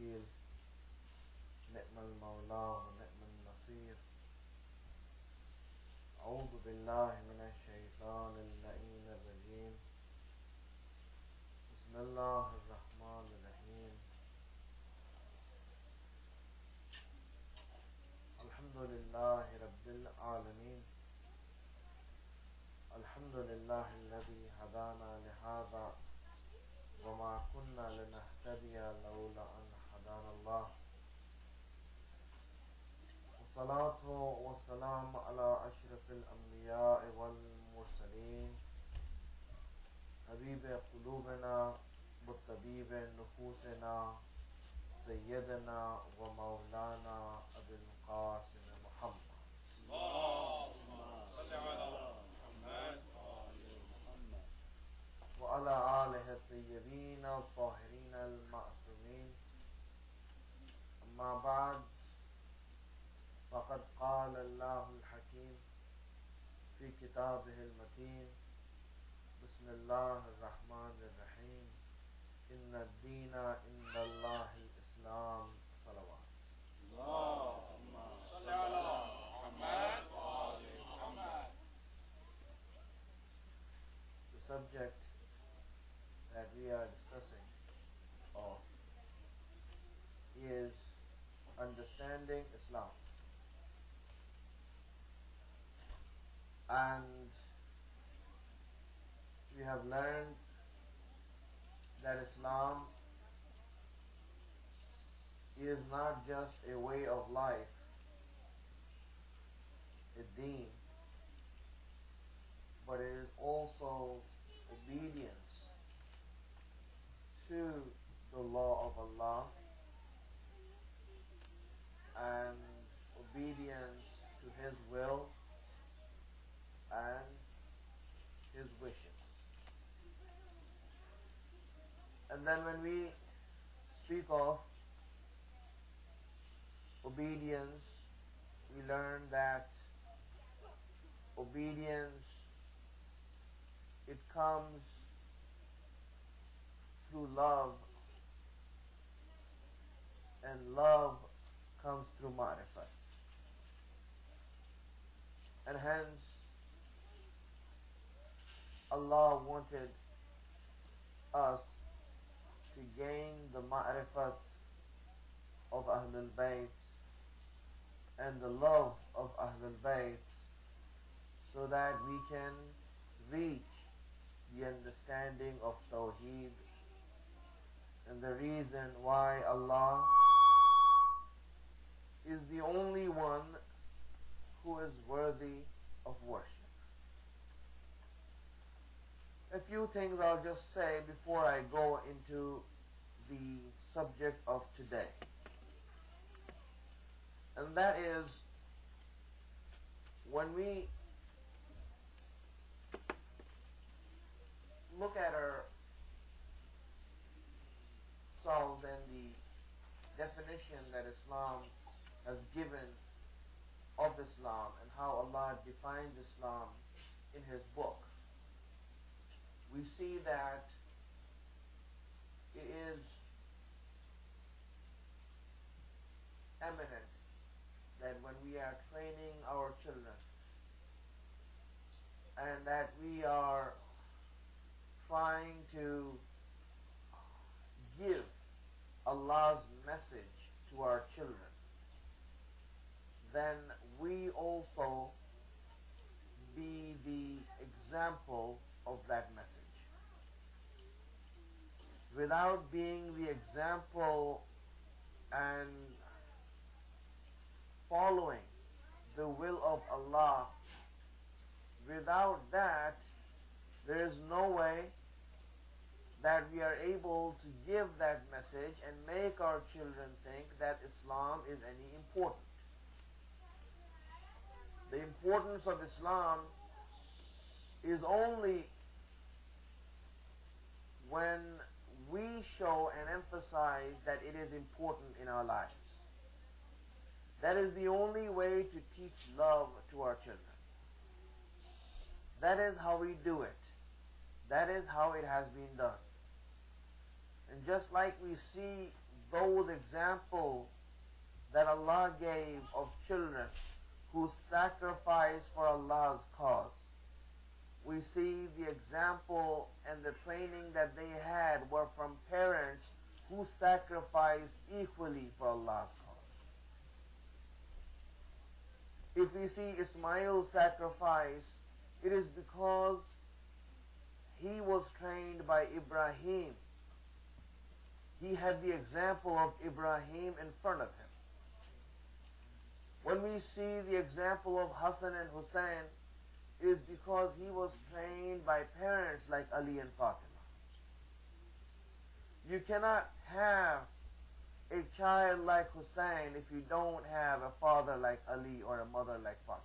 الوكيل نعم المولى ونعم النصير. أعوذ بالله من الشيطان اللعين الرجيم. بسم الله الرحمن الرحيم. الحمد لله رب العالمين. الحمد لله الذي هدانا لهذا وما كنا لنهتدي لولا أن هدانا الله. والصلاة والسلام على أشرف الأنبياء والمرسلين حبيب قلوبنا وطبيب نفوسنا سيدنا ومولانا أبي القاسم محمد اللهم صل على محمد وعلى آله الطيبين الطاهرين المعصومين. أما بعد، فقد قال الله الحكيم في كتابه المتين: بسم الله الرحمن الرحيم. إن الدين عند الله الإسلام. صلوات. اللهم صل على محمد وآل محمد. The subject that we are discussing is understanding Islam. And we have learned that Islam is not just a way of life, a deen, but it is also obedience to the law of Allah and obedience to His will and His wishes. And then when we speak of obedience, we learn that obedience, it comes through love, and love comes through ma'rifat. And hence Allah wanted us to gain the ma'rifat of Ahlul Bayt and the love of Ahlul Bayt, so that we can reach the understanding of Tawheed and the reason why Allah is the only one who is worthy of worship. A few things I'll just say before I go into the subject of today. And that is, when we look at ourselves and the definition that Islam has given of Islam and how Allah defines Islam in His book, we see that it is eminent that when we are training our children and that we are trying to give Allah's message to our children, then we also be the example of that message. Without being the example and following the will of Allah, without that, there is no way that we are able to give that message and make our children think that Islam is any important. The importance of Islam is only when we show and emphasize that it is important in our lives. That is the only way to teach love to our children. That is how we do it. That is how it has been done. And just like we see those examples that Allah gave of children who sacrificed for Allah's cause. We see the example and the training that they had were from parents who sacrificed equally for Allah's cause. If we see Ismail's sacrifice, it is because he was trained by Ibrahim. He had the example of Ibrahim in front of him. When we see the example of Hassan and Hussein, it is because he was trained by parents like Ali and Fatima. You cannot have a child like Hussein if you don't have a father like Ali or a mother like Fatima.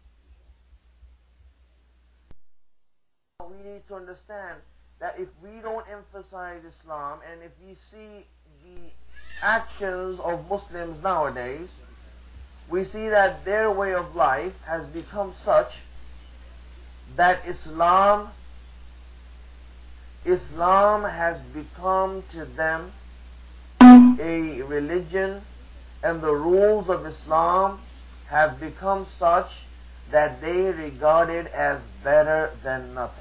We need to understand that if we don't emphasize Islam and if we see the actions of Muslims nowadays, we see that their way of life has become such that Islam has become to them a religion, and the rules of Islam have become such that they regard it as better than nothing.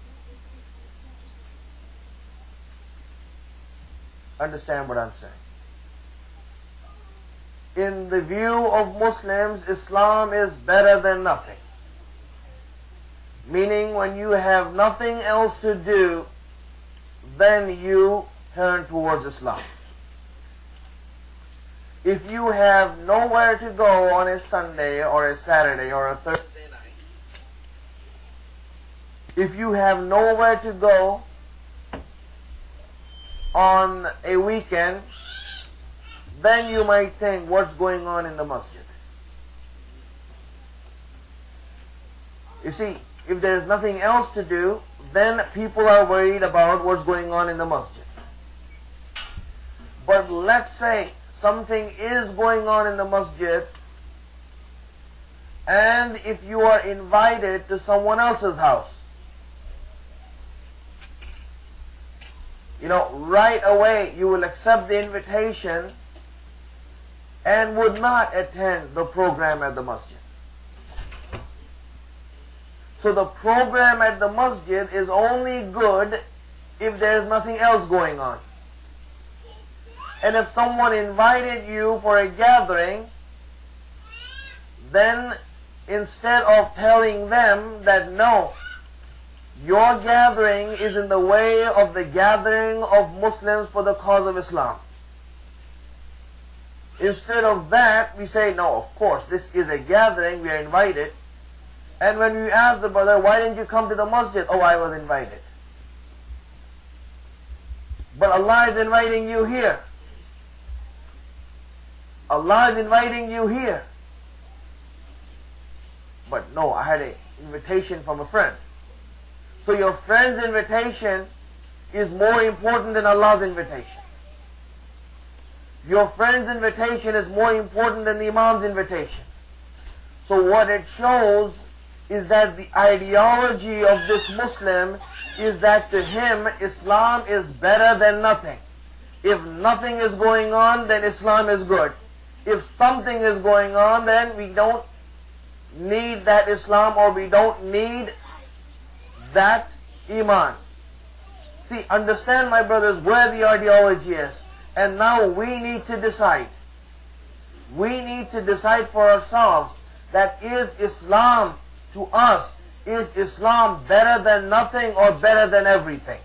Understand what I'm saying? In the view of Muslims, Islam is better than nothing. Meaning when you have nothing else to do, then you turn towards Islam. If you have nowhere to go on a Sunday or a Saturday or a Thursday night, if you have nowhere to go on a weekend, then you might think, what's going on in the masjid? You see, if there's nothing else to do, then people are worried about what's going on in the masjid. But let's say something is going on in the masjid, and if you are invited to someone else's house, right away you will accept the invitation and would not attend the program at the masjid. So the program at the masjid is only good if there's nothing else going on. And if someone invited you for a gathering, then instead of telling them that no, your gathering is in the way of the gathering of Muslims for the cause of Islam, instead of that, we say, no, of course, this is a gathering, we are invited. And when we ask the brother, why didn't you come to the masjid? Oh, I was invited. But Allah is inviting you here. Allah is inviting you here. But no, I had an invitation from a friend. So your friend's invitation is more important than Allah's invitation. Your friend's invitation is more important than the Imam's invitation. So what it shows is that the ideology of this Muslim is that to him Islam is better than nothing. If nothing is going on, then Islam is good. If something is going on, then we don't need that Islam, or we don't need that Iman. See, understand, my brothers, where the ideology is. And now we need to decide. We need to decide for ourselves that is Islam to us, is Islam better than nothing or better than everything?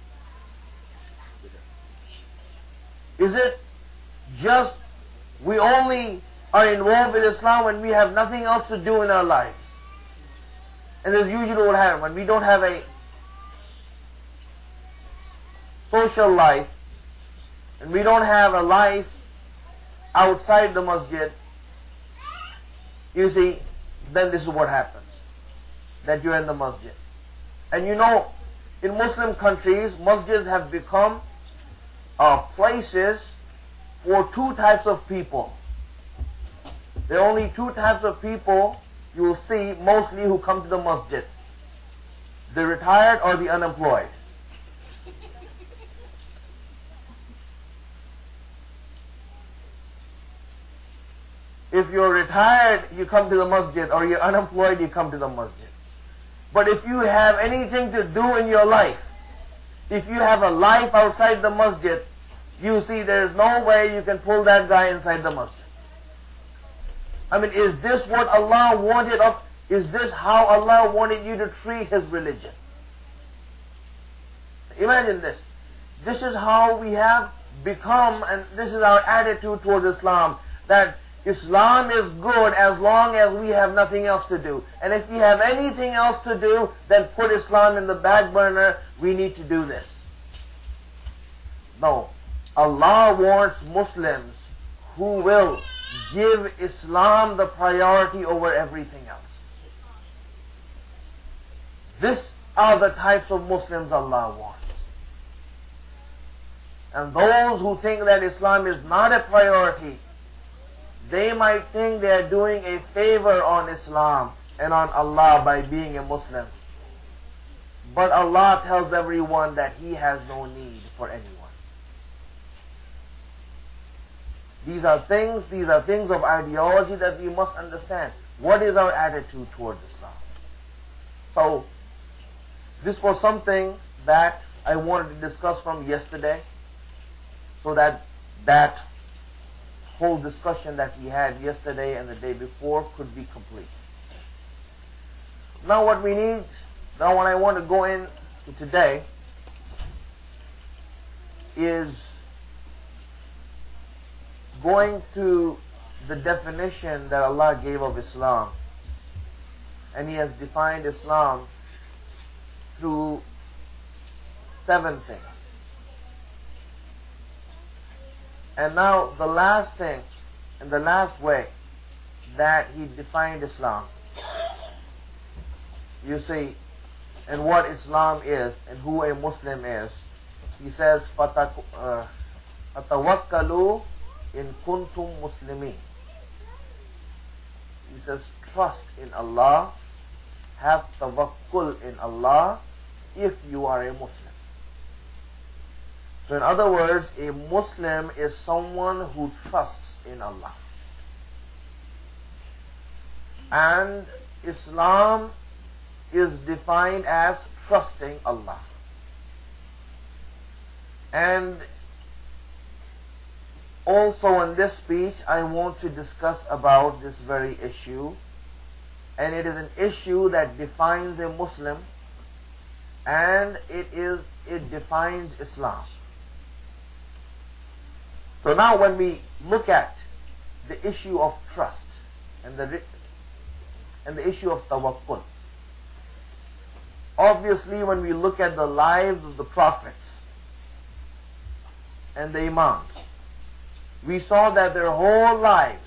Is it just we only are involved with Islam when we have nothing else to do in our lives? And that's usually what happens when we don't have a social life and we don't have a life outside the masjid. You see, then this is what happens, that you're in the masjid. And in Muslim countries, masjids have become places for two types of people. There are only two types of people you will see mostly who come to the masjid: the retired or the unemployed. If you're retired, you come to the masjid, or you're unemployed, you come to the masjid. But if you have anything to do in your life, if you have a life outside the masjid, you see there's no way you can pull that guy inside the masjid. I mean, is this what Allah wanted of? Is this how Allah wanted you to treat His religion? Imagine this. This is how we have become, and this is our attitude towards Islam, that Islam is good as long as we have nothing else to do. And if we have anything else to do, then put Islam in the back burner. We need to do this. No. Allah wants Muslims who will give Islam the priority over everything else. These are the types of Muslims Allah wants. And those who think that Islam is not a priority, they might think they are doing a favor on Islam and on Allah by being a Muslim. But Allah tells everyone that He has no need for anyone. These are things of ideology that we must understand. What is our attitude towards Islam? So, this was something that I wanted to discuss from yesterday, so that that whole discussion that we had yesterday and the day before could be complete. Now what I want to go into today is going to the definition that Allah gave of Islam. And He has defined Islam through 7 things. And now the last thing and the last way that He defined Islam, you see, and what Islam is and who a Muslim is, He says, "Fatawakkalu in kuntum muslimin." He says, trust in Allah, have tawakkul in Allah if you are a Muslim. So in other words, a Muslim is someone who trusts in Allah. And Islam is defined as trusting Allah. And also in this speech, I want to discuss about this very issue. And it is an issue that defines a Muslim, and it defines Islam. So now when we look at the issue of trust and the issue of tawakkul, obviously when we look at the lives of the prophets and the imams, we saw that their whole lives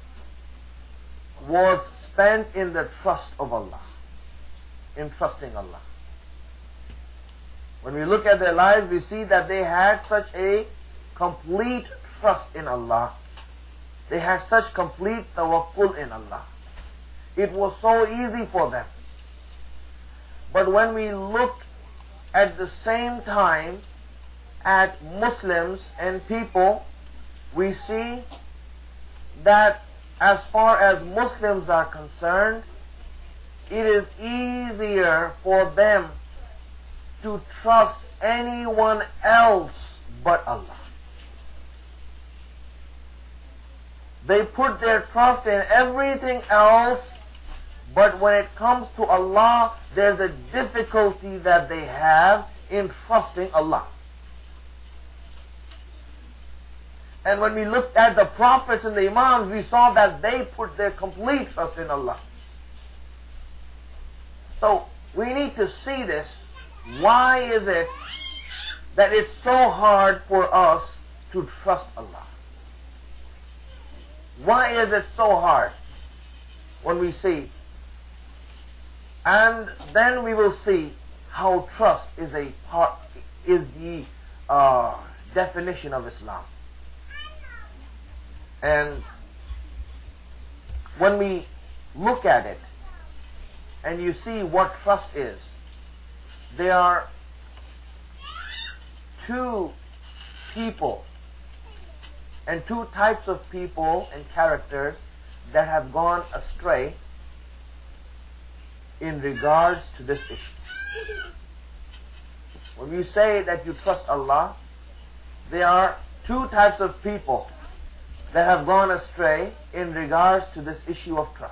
was spent in the trust of Allah, in trusting Allah. When we look at their lives, we see that they had such a complete trust in Allah. They had such complete tawakkul in Allah. It was so easy for them. But when we look at the same time at Muslims and people, we see that as far as Muslims are concerned, it is easier for them to trust anyone else but Allah. They put their trust in everything else, but when it comes to Allah, there's a difficulty that they have in trusting Allah. And when we looked at the prophets and the imams, we saw that they put their complete trust in Allah. So we need to see this. Why is it that it's so hard for us to trust Allah? Why is it so hard when we see? And then we will see how trust is the definition of Islam. And when we look at it and you see what trust is, there are 2 people and 2 types of people and characters that have gone astray in regards to this issue. When you say that you trust Allah, there are two types of people that have gone astray in regards to this issue of trust.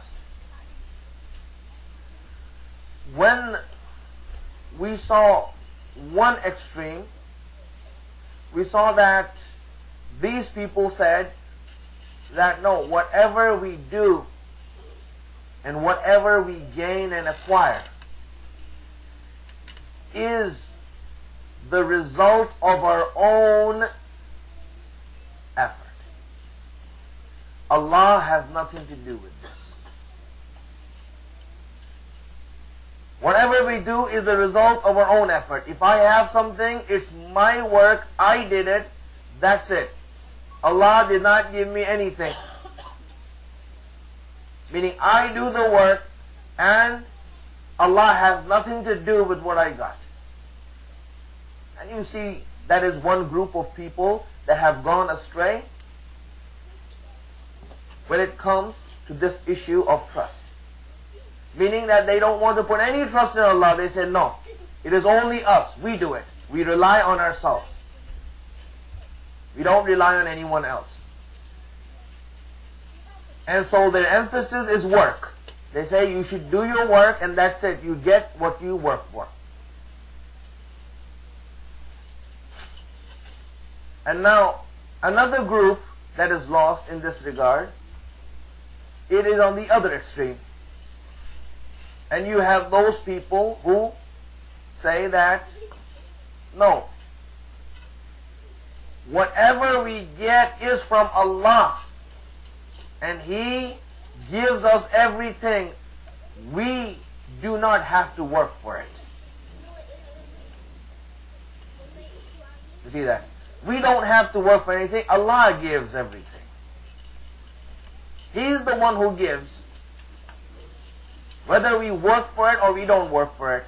When we saw one extreme, we saw that these people said that no, whatever we do and whatever we gain and acquire is the result of our own effort. Allah has nothing to do with this. Whatever we do is the result of our own effort. If I have something, it's my work, I did it, that's it. Allah did not give me anything. Meaning I do the work and Allah has nothing to do with what I got. And you see, that is one group of people that have gone astray when it comes to this issue of trust. Meaning that they don't want to put any trust in Allah. They say, no, it is only us. We do it. We rely on ourselves. We don't rely on anyone else. And so their emphasis is work. They say you should do your work and that's it. You get what you work for. And now, another group that is lost in this regard, it is on the other extreme. And you have those people who say that, no, whatever we get is from Allah, and He gives us everything. We do not have to work for it. You see that? We don't have to work for anything. Allah gives everything. He's the one who gives. Whether we work for it or we don't work for it.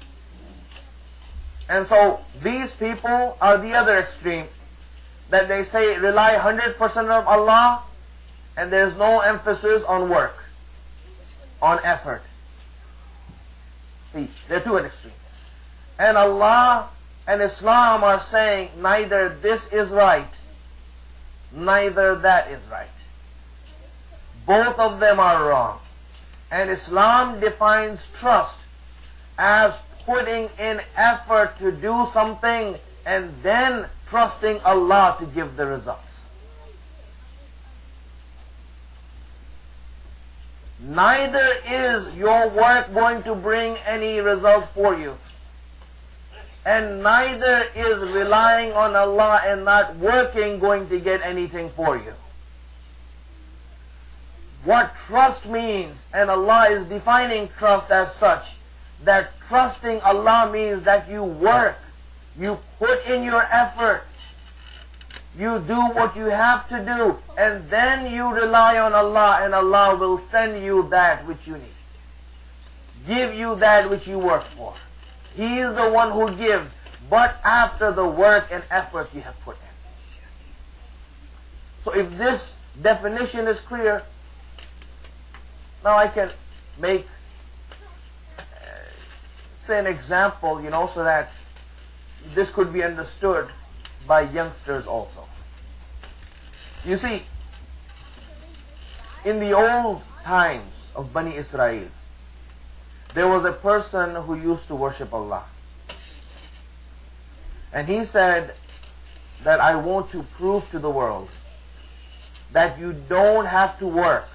And so these people are the other extreme. That they say rely 100% on Allah and there's no emphasis on work, on effort. See, they're two extremes. And Allah and Islam are saying neither this is right, neither that is right. Both of them are wrong. And Islam defines trust as putting in effort to do something and then trusting Allah to give the results. Neither is your work going to bring any results for you. And neither is relying on Allah and not working going to get anything for you. What trust means, and Allah is defining trust as such, that trusting Allah means that you work, you put in your effort, you do what you have to do, and then you rely on Allah, and Allah will send you that which you need. Give you that which you work for. He is the one who gives, but after the work and effort you have put in. So if this definition is clear, now I can make, say, an example, so that this could be understood by youngsters also. You see, in the old times of Bani Israel, there was a person who used to worship Allah. And he said that I want to prove to the world that you don't have to work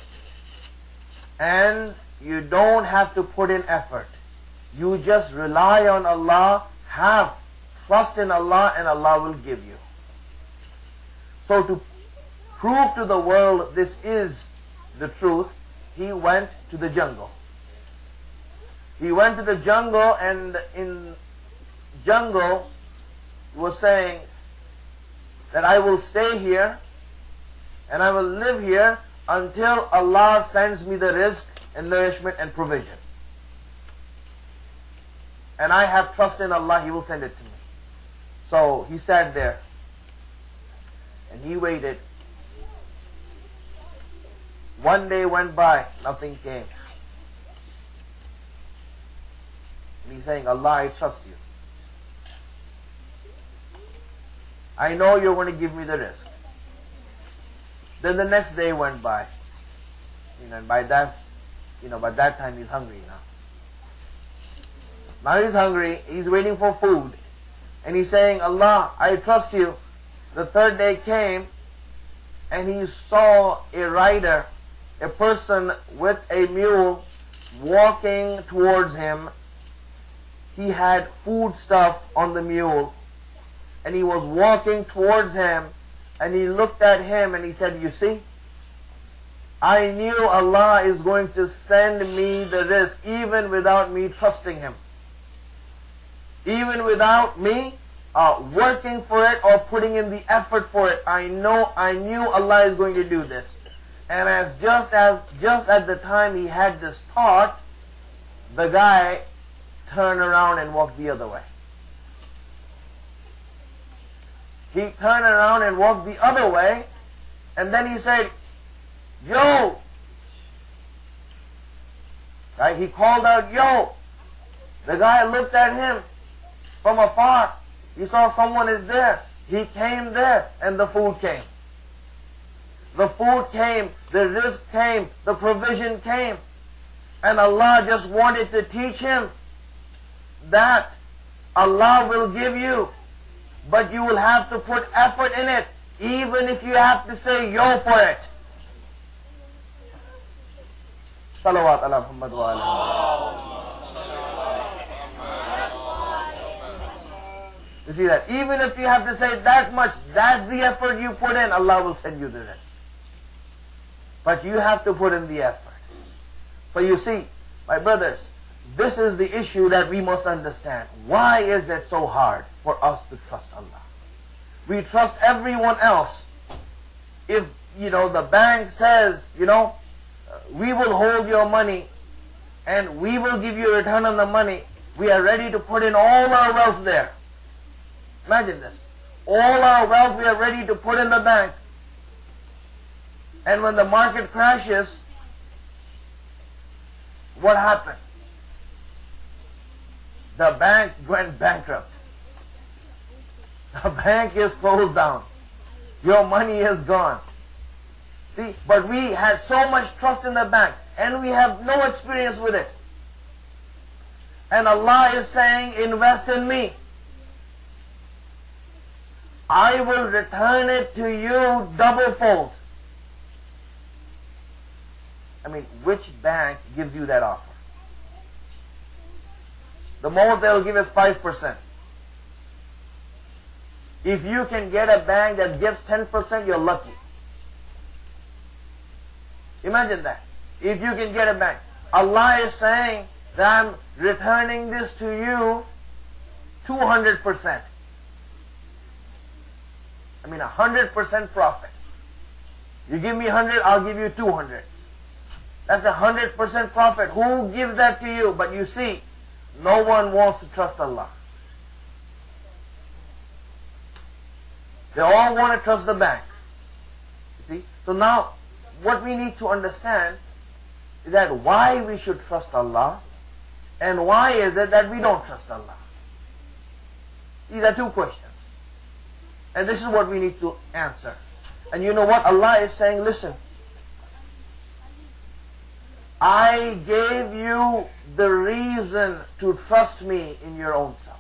and you don't have to put in effort. You just rely on Allah, have trust in Allah, and Allah will give you. So to prove to the world this is the truth, he went to the jungle. He went to the jungle, and in jungle he was saying that I will stay here and I will live here until Allah sends me the rizq and nourishment and provision. And I have trust in Allah, He will send it to me. So he sat there and he waited. One day went by, nothing came. And he's saying, Allah, I trust you. I know you're going to give me the risk. Then the next day went by. And by that time he's hungry now. Now he's hungry, he's waiting for food. And he's saying, Allah, I trust you. The third day came, and he saw a rider, a person with a mule, walking towards him. He had food stuff on the mule, and he was walking towards him, and he looked at him and he said, you see, I knew Allah is going to send me the risk even without me trusting Him. Even without me working for it or putting in the effort for it, I knew Allah is going to do this. And just at the time he had this thought, the guy turned around and walked the other way. He turned around and walked the other way, and then he said, yo! Right? He called out, yo! The guy looked at him from afar. He saw someone is there. He came there, and the food came. The food came, the risk came, the provision came. And Allah just wanted to teach him that Allah will give you, but you will have to put effort in it, even if you have to say yo for it. Salawat ala Muhammad wa ala. You see that? Even if you have to say that much, that's the effort you put in, Allah will send you the rest. But you have to put in the effort. So you see, my brothers, this is the issue that we must understand. Why is it so hard for us to trust Allah? We trust everyone else. If, the bank says, we will hold your money and we will give you a return on the money, we are ready to put in all our wealth there. Imagine this. All our wealth we are ready to put in the bank. And when the market crashes, what happened? The bank went bankrupt. The bank is closed down. Your money is gone. See, but we had so much trust in the bank, and we have no experience with it. And Allah is saying, invest in me. I will return it to you double-fold. Which bank gives you that offer? The most they'll give is 5%. If you can get a bank that gives 10%, you're lucky. Imagine that. If you can get a bank. Allah is saying that I'm returning this to you 200%. 100% profit. You give me 100, I'll give you 200. That's 100% profit. Who gives that to you? But you see, no one wants to trust Allah. They all want to trust the bank. You see? So now, what we need to understand is that why we should trust Allah, and why is it that we don't trust Allah? These are two questions. And this is what we need to answer. And you know what? Allah is saying, listen, I gave you the reason to trust me in your own self.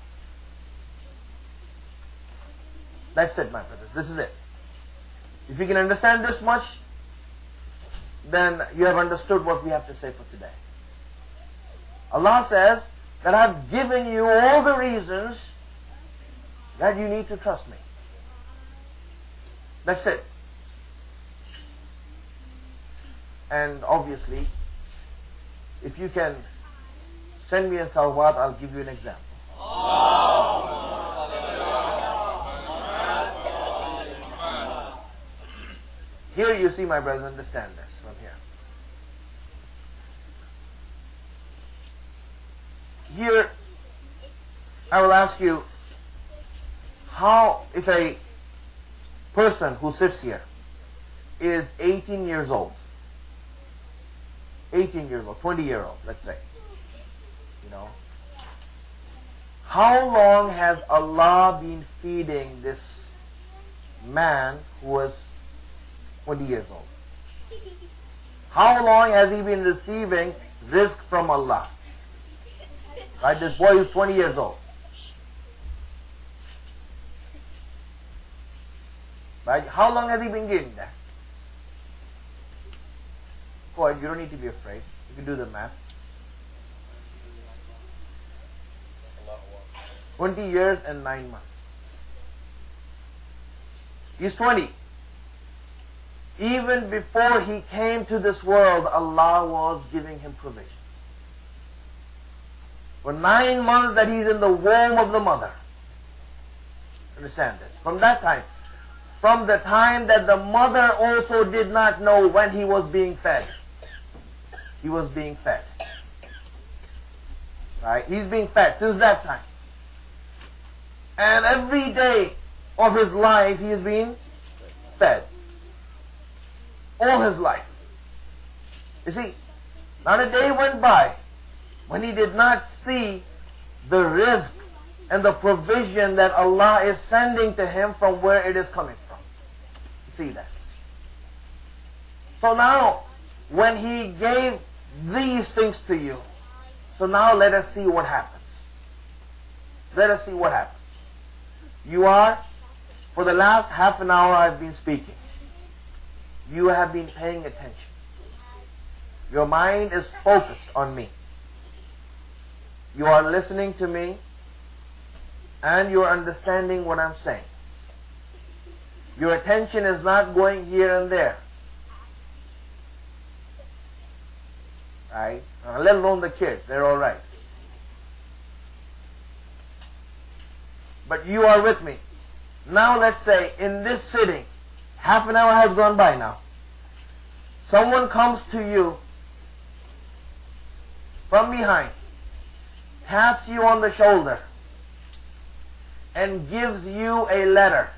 That's it, my brothers. This is it. If you can understand this much, then you have understood what we have to say for today. Allah says that I've given you all the reasons that you need to trust me. That's it. And obviously, if you can send me a salawat, I'll give you an example. Here you see, my brothers, understand this from here. Here, I will ask you, how, if a person who sits here is 18 years old, 18 years old, 20-year-old, let's say. You know. How long has Allah been feeding this man who was 20 years old? How long has he been receiving rizq from Allah? Right, this boy is 20 years old. Right, how long has he been getting that? Go ahead, you don't need to be afraid. You can do the math. 20 years and 9 months. He's 20. Even before he came to this world, Allah was giving him provisions. For 9 months that he's in the womb of the mother. Understand this? From that time, from the time that the mother also did not know when he was being fed. He was being fed. Right? He's being fed since that time. And every day of his life he is being fed. All his life. You see, not a day went by when he did not see the rizq and the provision that Allah is sending to him from where it is coming from. You see that? So now, when he gave these things to you, so now let us see what happens. Let us see what happens. You are, for the last half an hour I've been speaking, you have been paying attention. Your mind is focused on me. You are listening to me and you are understanding what I'm saying. Your attention is not going here and there. Right? Let alone the kids, they're all right. But you are with me. Now let's say in this sitting, half an hour has gone by now. Someone comes to you from behind, taps you on the shoulder, and gives you a letter.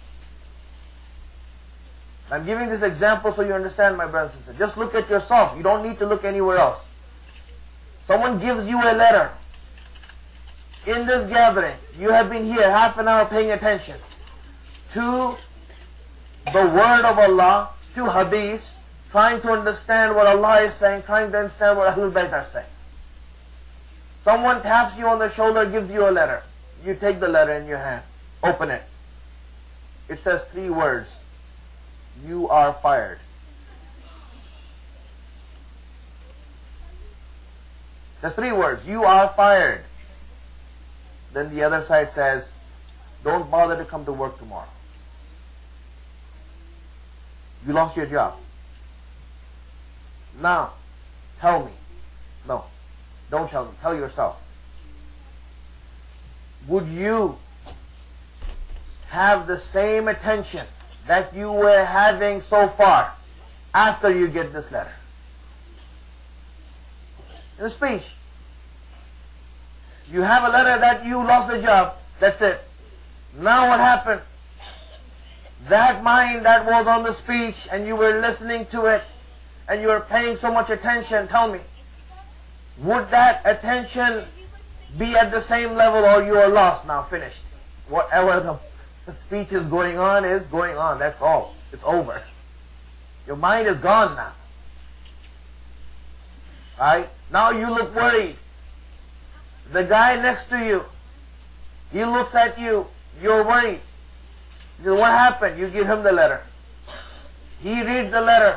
I'm giving this example so you understand, my brothers and sisters. Just look at yourself. You don't need to look anywhere else. Someone gives you a letter. In this gathering, you have been here half an hour paying attention to the word of Allah, to hadith, trying to understand what Allah is saying, trying to understand what Ahlul Bayt are saying. Someone taps you on the shoulder, gives you a letter. You take the letter in your hand, open it. It says 3 words. You are fired. There's 3 words. You are fired. Then the other side says, don't bother to come to work tomorrow. You lost your job. Now, tell me. No, don't tell me. Tell yourself. Would you have the same attention that you were having so far after you get this letter? In the speech. You have a letter that you lost the job. That's it. Now what happened? That mind that was on the speech and you were listening to it and you were paying so much attention, tell me, would that attention be at the same level or you are lost now, finished? Whatever the speech is going on, that's all. It's over. Your mind is gone now. Right? Now you look worried. The guy next to you, he looks at you, you're worried. He says, what happened? You give him the letter. He reads the letter.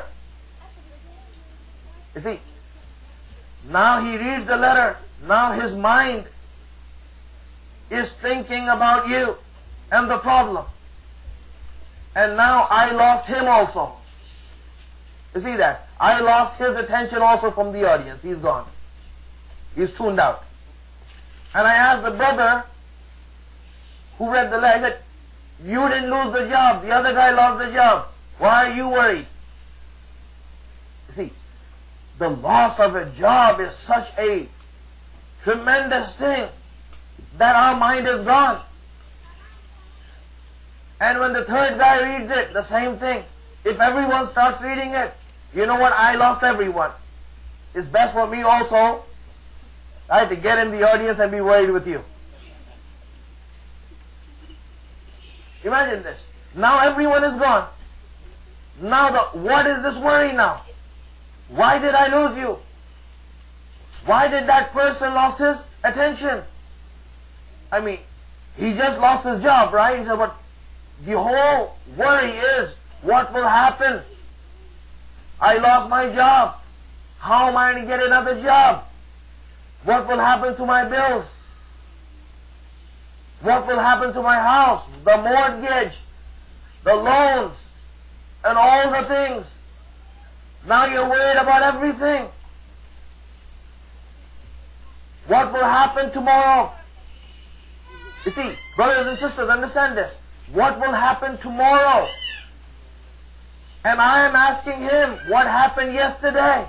You see, now he reads the letter. Now his mind is thinking about you and the problem. And now I lost him also. You see that? I lost his attention also from the audience. He's gone. He's tuned out. And I asked the brother who read the letter, I said, you didn't lose the job. The other guy lost the job. Why are you worried? You see, the loss of a job is such a tremendous thing that our mind is gone. And when the third guy reads it, the same thing. If everyone starts reading it, you know what? I lost everyone. it's best for me also, right, to get in the audience and be worried with you. Imagine this. Now everyone is gone. Now what is this worry now? Why did I lose you? Why did that person lost his attention? I mean, he just lost his job, right? He said, but the whole worry is, what will happen? I lost my job. How am I going to get another job? What will happen to my bills? What will happen to my house? The mortgage, the loans, and all the things. Now you're worried about everything. What will happen tomorrow? You see, brothers and sisters, understand this. What will happen tomorrow? And I am asking him, what happened yesterday?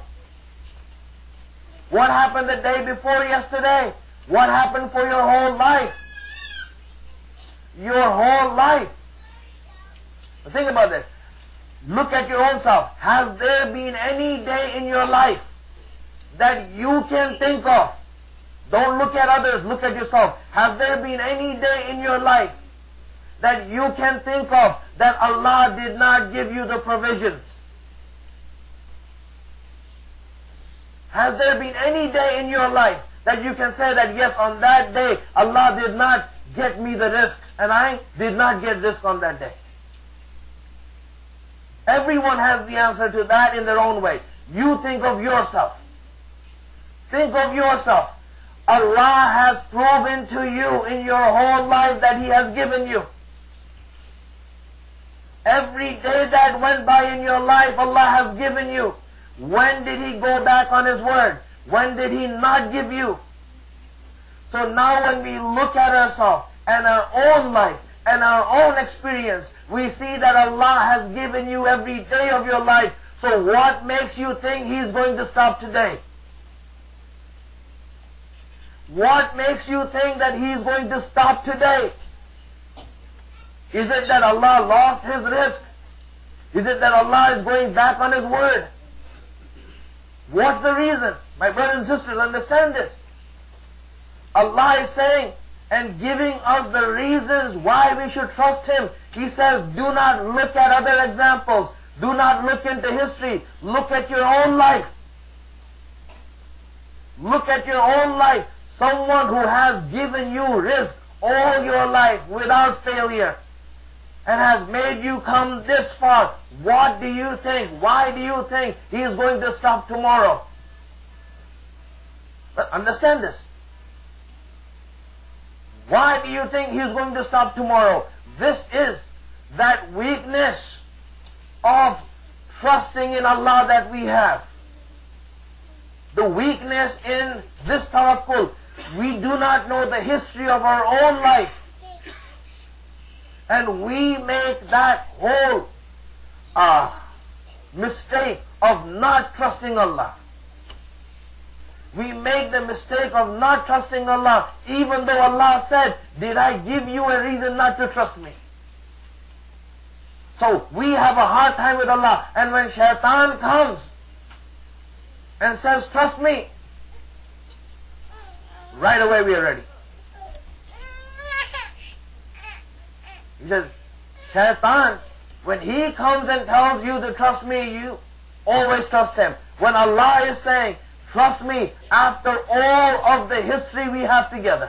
What happened the day before yesterday? What happened for your whole life? Your whole life. But think about this. Look at your own self. Has there been any day in your life that you can think of? Don't look at others, look at yourself. Has there been any day in your life that you can think of that Allah did not give you the provisions? Has there been any day in your life that you can say that yes, on that day Allah did not get me the rizq and I did not get rizq on that day? Everyone has the answer to that in their own way. You think of yourself. Think of yourself. Allah has proven to you in your whole life that He has given you. Every day that went by in your life, Allah has given you. When did He go back on His word? When did He not give you? So now when we look at ourselves and our own life and our own experience, we see that Allah has given you every day of your life. So what makes you think He's going to stop today? What makes you think that He is going to stop today? Is it that Allah lost His rizq? Is it that Allah is going back on His word? What's the reason? My brothers and sisters, understand this. Allah is saying and giving us the reasons why we should trust Him. He says, do not look at other examples. Do not look into history. Look at your own life. Look at your own life. Someone who has given you rizq all your life without failure and has made you come this far. What do you think? Why do you think He is going to stop tomorrow? But understand this. Why do you think He is going to stop tomorrow? This is that weakness of trusting in Allah that we have. The weakness in this tawakkul. We do not know the history of our own life. And we make that whole mistake of not trusting Allah. We make the mistake of not trusting Allah, even though Allah said, did I give you a reason not to trust me? So we have a hard time with Allah. And when shaitan comes and says, trust me, right away we are ready. He says, shaitan, when he comes and tells you to trust me, you always trust him. When Allah is saying, trust me, after all of the history we have together.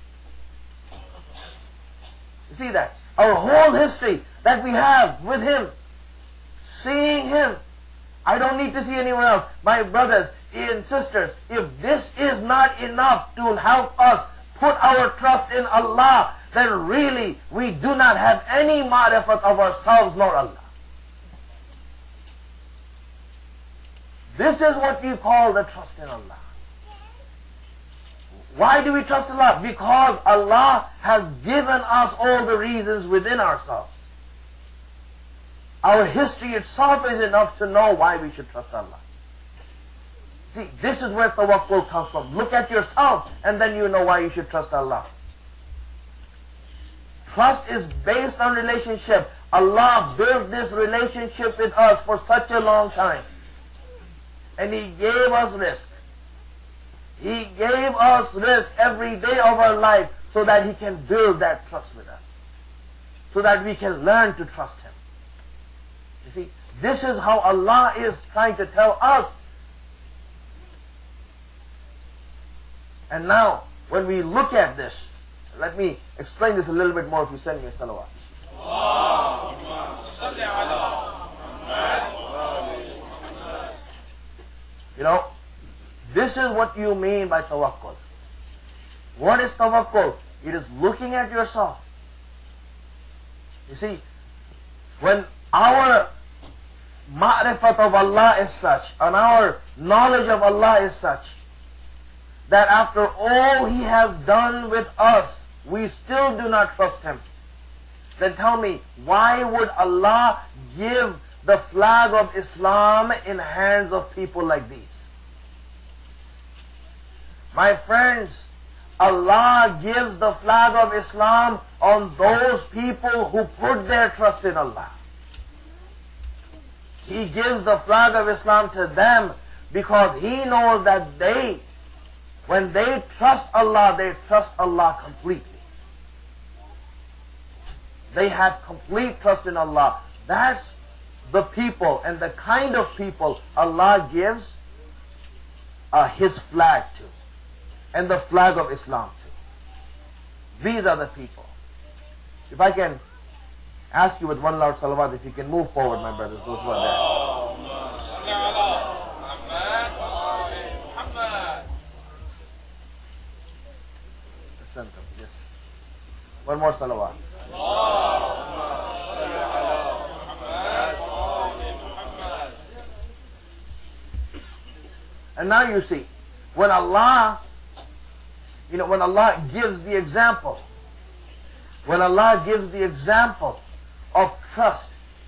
You see that? Our whole history that we have with Him, seeing Him. I don't need to see anyone else. My brothers and sisters, if this is not enough to help us put our trust in Allah, then really we do not have any ma'rifat of ourselves nor Allah. This is what we call the trust in Allah. Why do we trust Allah? Because Allah has given us all the reasons within ourselves. Our history itself is enough to know why we should trust Allah. See, this is where tawakkul comes from. Look at yourself and then you know why you should trust Allah. Trust is based on relationship. Allah built this relationship with us for such a long time. And He gave us risk. He gave us risk every day of our life so that He can build that trust with us, so that we can learn to trust Him. You see, this is how Allah is trying to tell us. And now, when we look at this, let me explain this a little bit more if you send me a salawat. You know, this is what you mean by tawakkul. What is tawakkul? It is looking at yourself. You see, when our ma'rifat of Allah is such, and our knowledge of Allah is such, that after all He has done with us, we still do not trust Him, then tell me, why would Allah give the flag of Islam in hands of people like these? My friends, Allah gives the flag of Islam on those people who put their trust in Allah. He gives the flag of Islam to them because He knows that when they trust Allah completely. They have complete trust in Allah. That's the people and the kind of people Allah gives His flag to, and the flag of Islam to. These are the people. If I can ask you with one loud salawat, if you can move forward, my brothers, those who are there. Yes. One more salawat. And now you see, when Allah gives the example, when Allah gives the example of trust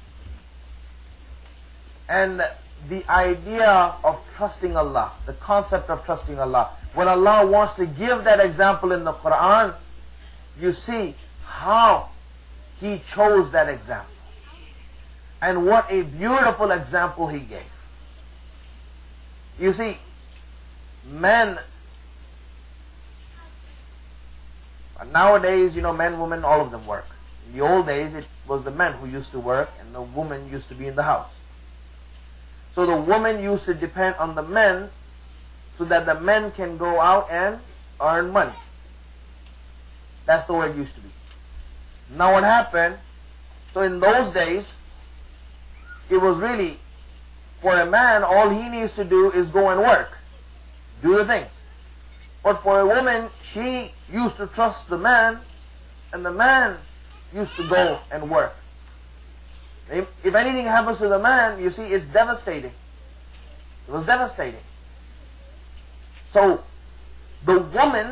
and the idea of trusting Allah, the concept of trusting Allah, when Allah wants to give that example in the Quran, you see how He chose that example. And what a beautiful example He gave. You see, men, nowadays, men, women, all of them work. In the old days, it was the men who used to work and the woman used to be in the house. So the woman used to depend on the men so that the men can go out and earn money. That's the way it used to be. Now what happened, so in those days, it was really, for a man, all he needs to do is go and work, do the things. But for a woman, she used to trust the man, and the man used to go and work. If anything happens to the man, you see, it's devastating. It was devastating. So, the woman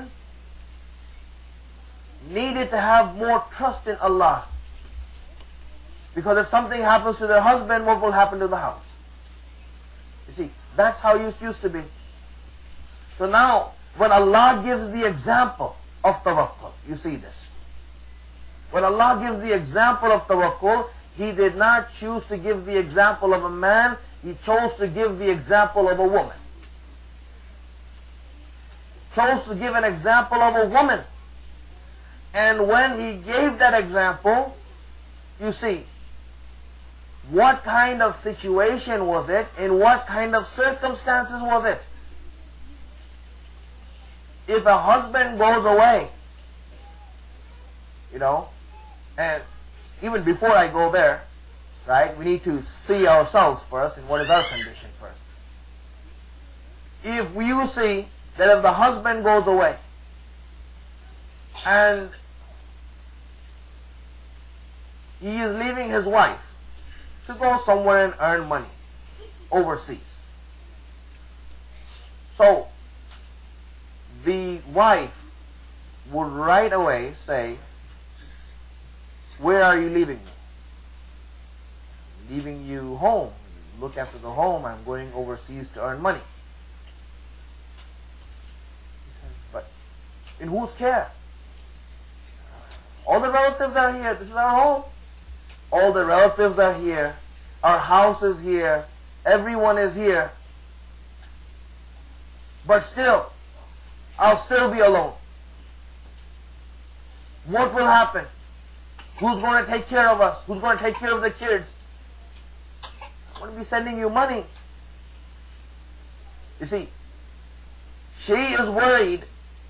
needed to have more trust in Allah. Because if something happens to their husband, what will happen to the house? You see, that's how it used to be. So now, when Allah gives the example of tawakkul, you see this. When Allah gives the example of tawakkul, He did not choose to give the example of a man, He chose to give the example of a woman. Chose to give an example of a woman. And when He gave that example, you see, what kind of situation was it? In what kind of circumstances was it? If a husband goes away, and even before I go there, right, we need to see ourselves first and what is our condition first. If you see that if the husband goes away and he is leaving his wife to go somewhere and earn money overseas. So, the wife would right away say, "Where are you leaving me?" "I'm leaving you home. Look after the home. I'm going overseas to earn money." But in whose care? All the relatives are here. This is our home. All the relatives are here. Our house is here. Everyone is here. but still, I'll still be alone. What will happen? Who's going to take care of us? Who's going to take care of the kids? I'm going to be sending you money. You see, she is worried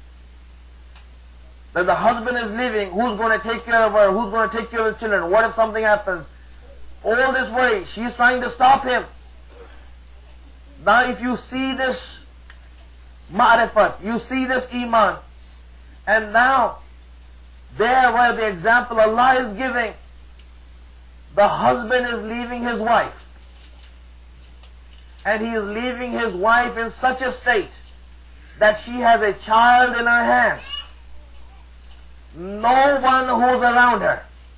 that the husband is leaving. Who's going to take care of her? Who's going to take care of the children? What if something happens? All this worry. She's trying to stop him. Now if you see this ma'rifat, you see this iman, and now there where the example Allah is giving, the husband is leaving his wife, and he is leaving his wife in such a state that she has a child in her hands. No one who's around her.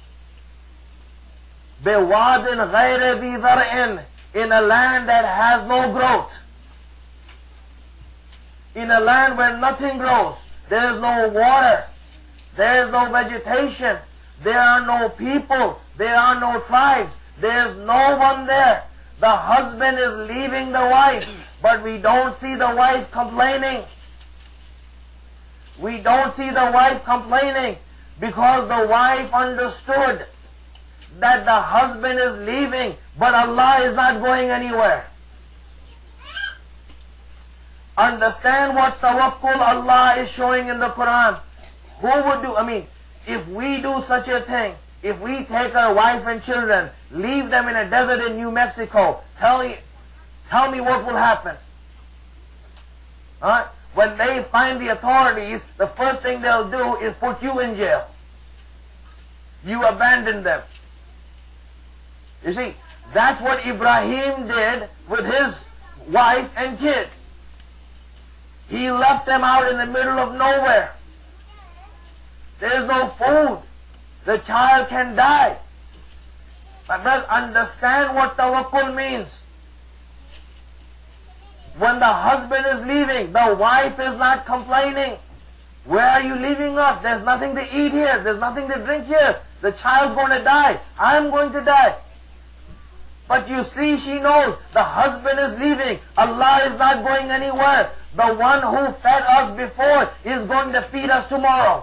بِوَادٍ غَيْرِ ذِي ذَرْعٍ, in a land that has no growth. In a land where nothing grows. There is no water. There is no vegetation. There are no people. There are no tribes. There is no one there. The husband is leaving the wife, but we don't see the wife complaining. We don't see the wife complaining because the wife understood that the husband is leaving, but Allah is not going anywhere. Understand what tawakkul Allah is showing in the Quran. Who would do, if we do such a thing, if we take our wife and children, leave them in a desert in New Mexico, tell me what will happen. When they find the authorities, the first thing they'll do is put you in jail. You abandon them. You see, that's what Ibrahim did with his wife and kid. He left them out in the middle of nowhere. There's no food. The child can die. My brothers, understand what tawakkul means. When the husband is leaving, the wife is not complaining. Where are you leaving us? There's nothing to eat here. There's nothing to drink here. The child's going to die. I'm going to die. But you see, she knows the husband is leaving. Allah is not going anywhere. The one who fed us before is going to feed us tomorrow.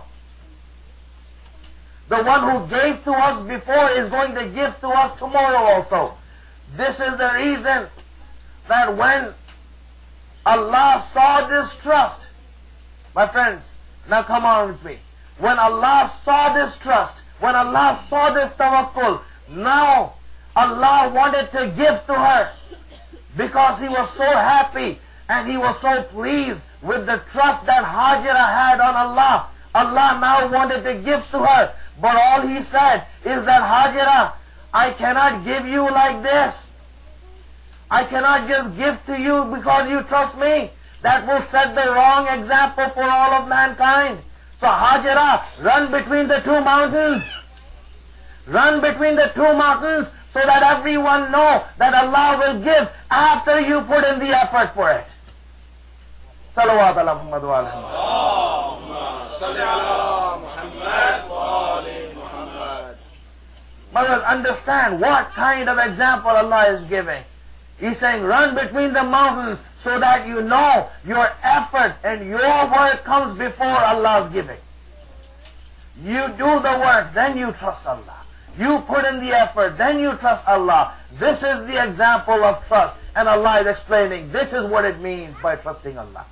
The one who gave to us before is going to give to us tomorrow also. This is the reason that when Allah saw this trust, my friends, now come on with me. When Allah saw this trust, when Allah saw this tawakkul, now Allah wanted to give to her because He was so happy and He was so pleased with the trust that Hajira had on Allah. Allah now wanted to give to her, but all He said is that, Hajira, I cannot give you like this. I cannot just give to you because you trust me. That will set the wrong example for all of mankind. So Hajira, run between the two mountains. Run between the two mountains so that everyone know that Allah will give after you put in the effort for it. Salawat ala Muhammad wa ala Muhammad. Salli ala Muhammad wa ali Muhammad. Brothers, understand what kind of example Allah is giving. He's saying, run between the mountains so that you know your effort and your work comes before Allah's giving. You do the work, then you trust Allah. You put in the effort, then you trust Allah. This is the example of trust. And Allah is explaining, this is what it means by trusting Allah.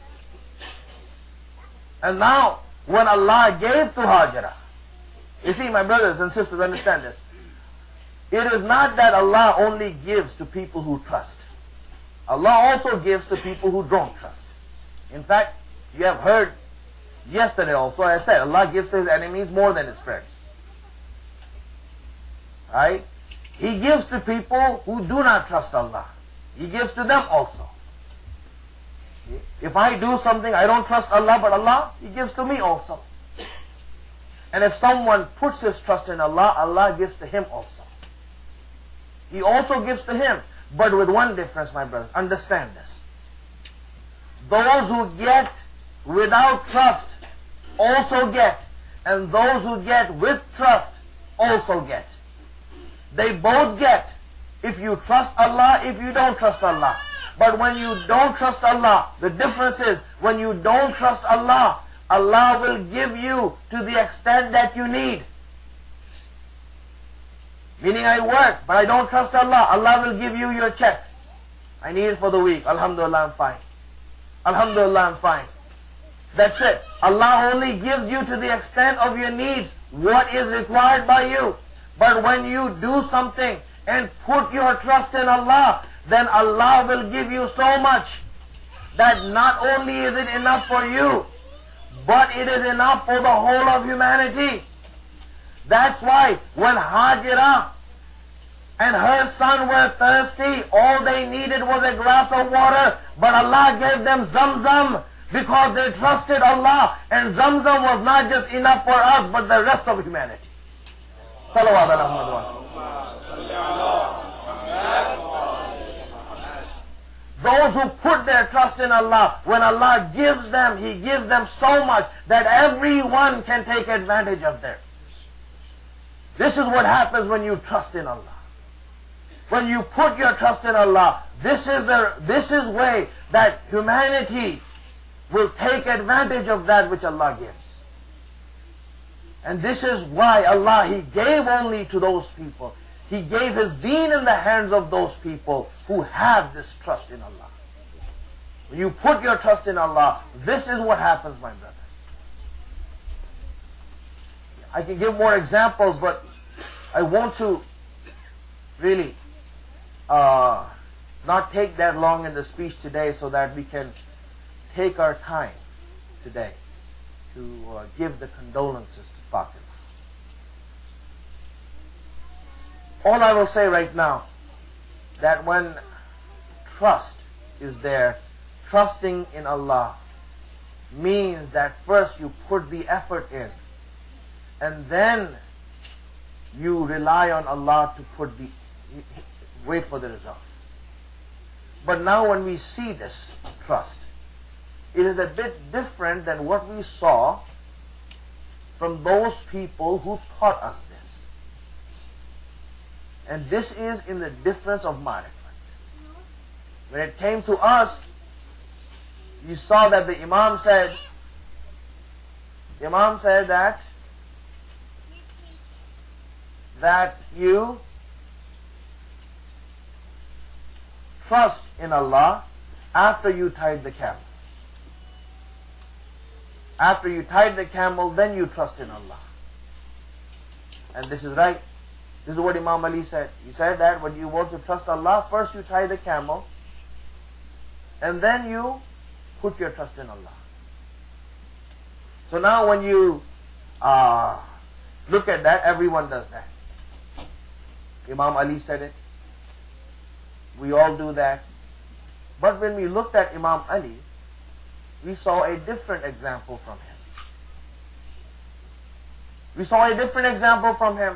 And now, when Allah gave to Hajira, you see, my brothers and sisters, understand this. It is not that Allah only gives to people who trust. Allah also gives to people who don't trust. In fact, you have heard yesterday also, I said, Allah gives to His enemies more than His friends. Right? He gives to people who do not trust Allah. He gives to them also. If I do something, I don't trust Allah, but Allah, He gives to me also. And if someone puts his trust in Allah, Allah gives to him also. He also gives to him, but with one difference, my brothers. Understand this. Those who get without trust also get, and those who get with trust also get. They both get. If you trust Allah, if you don't trust Allah. But when you don't trust Allah, the difference is, when you don't trust Allah, Allah will give you to the extent that you need. Meaning, I work, but I don't trust Allah. Allah will give you your check. I need it for the week. Alhamdulillah, I'm fine. Alhamdulillah, I'm fine. That's it. Allah only gives you to the extent of your needs, what is required by you. But when you do something and put your trust in Allah, then Allah will give you so much that not only is it enough for you, but it is enough for the whole of humanity. That's why when Hajira and her son were thirsty, all they needed was a glass of water, but Allah gave them Zamzam because they trusted Allah, and Zamzam was not just enough for us, but the rest of humanity. Salawat ala Muhammad. Those who put their trust in Allah, when Allah gives them, He gives them so much that everyone can take advantage of them. This is what happens when you trust in Allah. When you put your trust in Allah, this is way that humanity will take advantage of that which Allah gives. And this is why Allah, He gave only to those people. He gave His deen in the hands of those people who have this trust in Allah. When you put your trust in Allah, this is what happens, my brother. I can give more examples, but I want to really not take that long in the speech today, so that we can take our time today to give the condolences to Fatima. All I will say right now, that when trust is there, trusting in Allah means that first you put the effort in, and then you rely on Allah to wait for the results. But now when we see this trust, it is a bit different than what we saw from those people who taught us this. And this is in the difference of ma'rifat. When it came to us, you saw that the Imam said that you trust in Allah after you tied the camel. After you tied the camel, then you trust in Allah. And this is right. This is what Imam Ali said. He said that when you want to trust Allah, first you tie the camel, and then you put your trust in Allah. So now when you look at that, everyone does that. Imam Ali said it. We all do that. But when we looked at Imam Ali, we saw a different example from him. We saw a different example from him.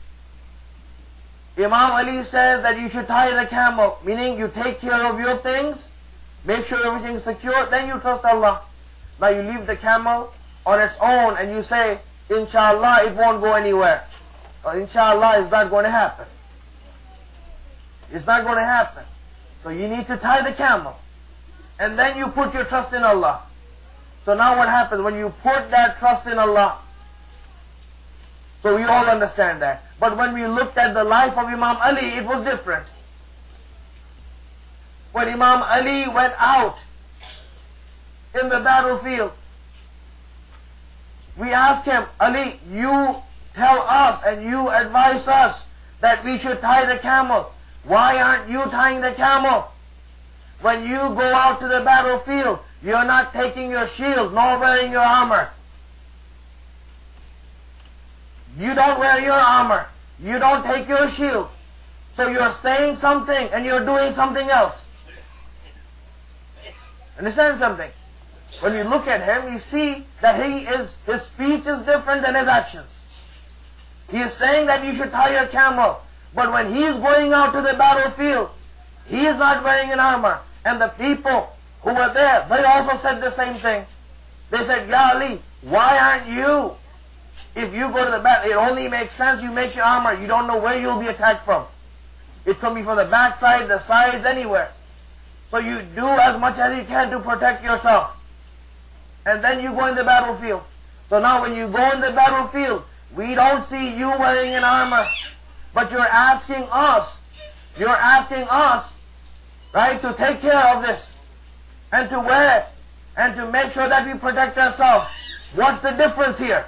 Imam Ali says that you should tie the camel, meaning you take care of your things, make sure everything is secure, then you trust Allah. Now you leave the camel on its own and you say, Inshallah, it won't go anywhere. Inshallah, it's not going to happen. It's not going to happen. So you need to tie the camel. And then you put your trust in Allah. So now what happens when you put that trust in Allah? So we all understand that. But when we looked at the life of Imam Ali, it was different. When Imam Ali went out in the battlefield, we asked him, Ali, you tell us and you advise us that we should tie the camel. Why aren't you tying the camel? When you go out to the battlefield, you're not taking your shield nor wearing your armor. You don't wear your armor. You don't take your shield. So you're saying something and you're doing something else. Understand something? When we look at him, we see that his speech is different than his actions. He is saying that you should tie your camel. But when he is going out to the battlefield, he is not wearing an armor. And the people who were there, they also said the same thing. They said, Ya Ali, why aren't you? If you go to the battle, it only makes sense you make your armor. You don't know where you'll be attacked from. It can be from the backside, the sides, anywhere. So you do as much as you can to protect yourself. And then you go in the battlefield. So now when you go in the battlefield, we don't see you wearing an armor. But you're asking us, right, to take care of this. And to wear it. And to make sure that we protect ourselves. What's the difference here?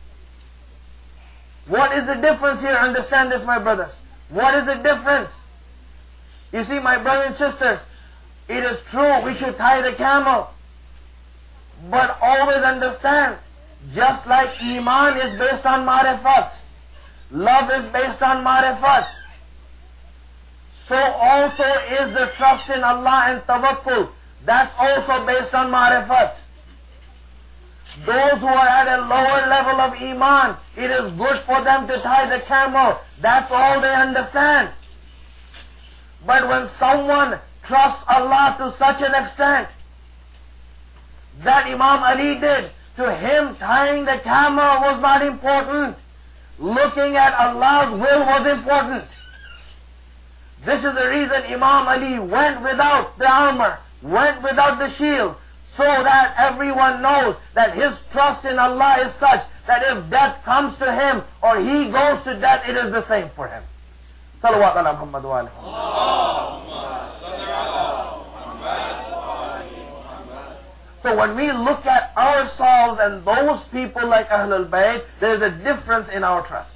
What is the difference here? Understand this, my brothers. What is the difference? You see, my brothers and sisters, it is true we should tie the camel. But always understand, just like Iman is based on Marifat, love is based on Marifat, so also is the trust in Allah and Tawakkul. That's also based on Marifat. Those who are at a lower level of Iman, it is good for them to tie the camel. That's all they understand. But when someone trusts Allah to such an extent that Imam Ali did, to him tying the camel was not important. Looking at Allah's will was important. This is the reason Imam Ali went without the armor, went without the shield, so that everyone knows that his trust in Allah is such that if death comes to him or he goes to death, it is the same for him. Salawat ala Muhammad wa So when we look at ourselves and those people like Ahlul Bayt, there is a difference in our trust.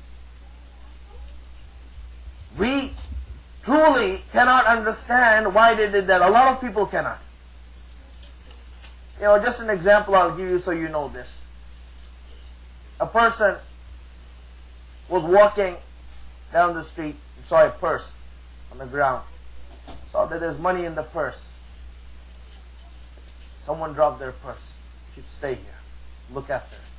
We truly cannot understand why they did that. A lot of people cannot. You know, just an example I'll give you so you know this. A person was walking down the street and saw a purse on the ground. Saw that there's money in the purse. Someone dropped their purse. You should stay here. Look after it.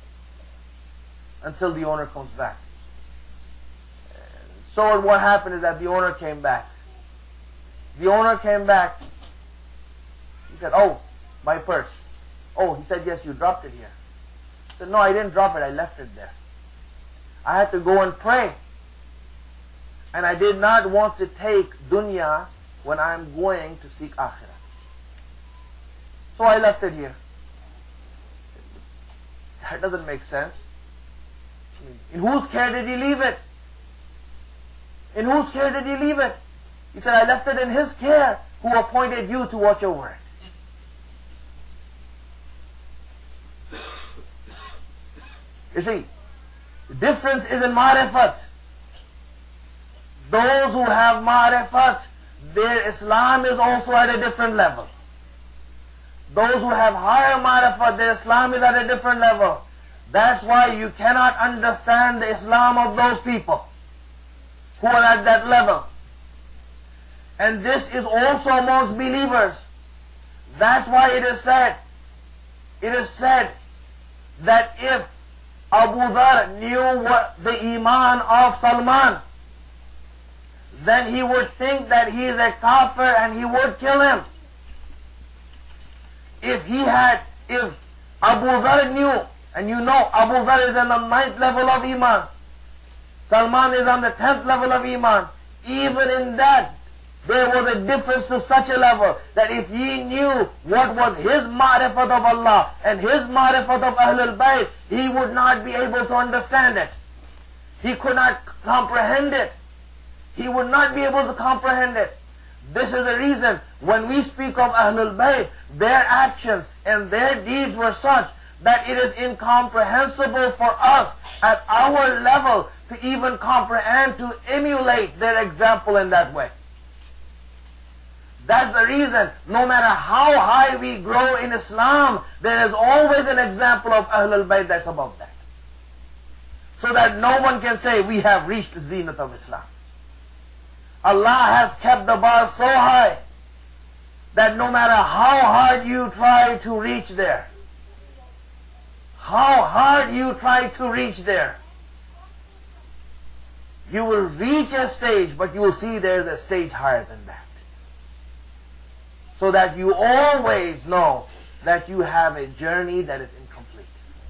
Until the owner comes back. And so what happened is that the owner came back. The owner came back. He said, "Oh, my purse." "Oh," he said, "yes, you dropped it here." He said, "No, I didn't drop it. I left it there. I had to go and pray. And I did not want to take dunya when I'm going to seek akhirah. So I left it here." That doesn't make sense. In whose care did he leave it? In whose care did he leave it? He said, "I left it in his care, who appointed you to watch over it." You see, the difference is in Marifat. Those who have Marifat, their Islam is also at a different level. Those who have higher Marifat, their Islam is at a different level. That's why you cannot understand the Islam of those people who are at that level. And this is also amongst believers. That's why it is said that if Abu Dhar knew what the Iman of Salman, then he would think that he is a kafir and he would kill him. If Abu Dhar knew, and you know Abu Dhar is on the 9th level of Iman, Salman is on the 10th level of Iman, even in that, there was a difference to such a level that if he knew what was his ma'rifat of Allah and his ma'rifat of Ahlul Bayt, he would not be able to understand it. He could not comprehend it. He would not be able to comprehend it. This is the reason when we speak of Ahlul Bayt, their actions and their deeds were such that it is incomprehensible for us at our level to even comprehend, to emulate their example in that way. That's the reason, no matter how high we grow in Islam, there is always an example of Ahlul Bayt that's above that. So that no one can say we have reached the zenith of Islam. Allah has kept the bar so high that no matter how hard you try to reach there, you will reach a stage, but you will see there's a stage higher than that. So that you always know that you have a journey that is incomplete.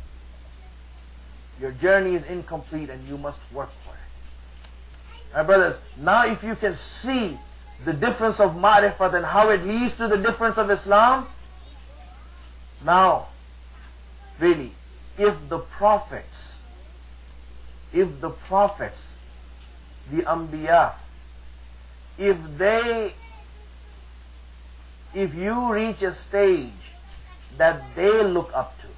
Your journey is incomplete and you must work for it. My brothers, now if you can see the difference of ma'rifat and how it leads to the difference of Islam. Now, really, if the prophets, the Anbiya, if you reach a stage that they look up to,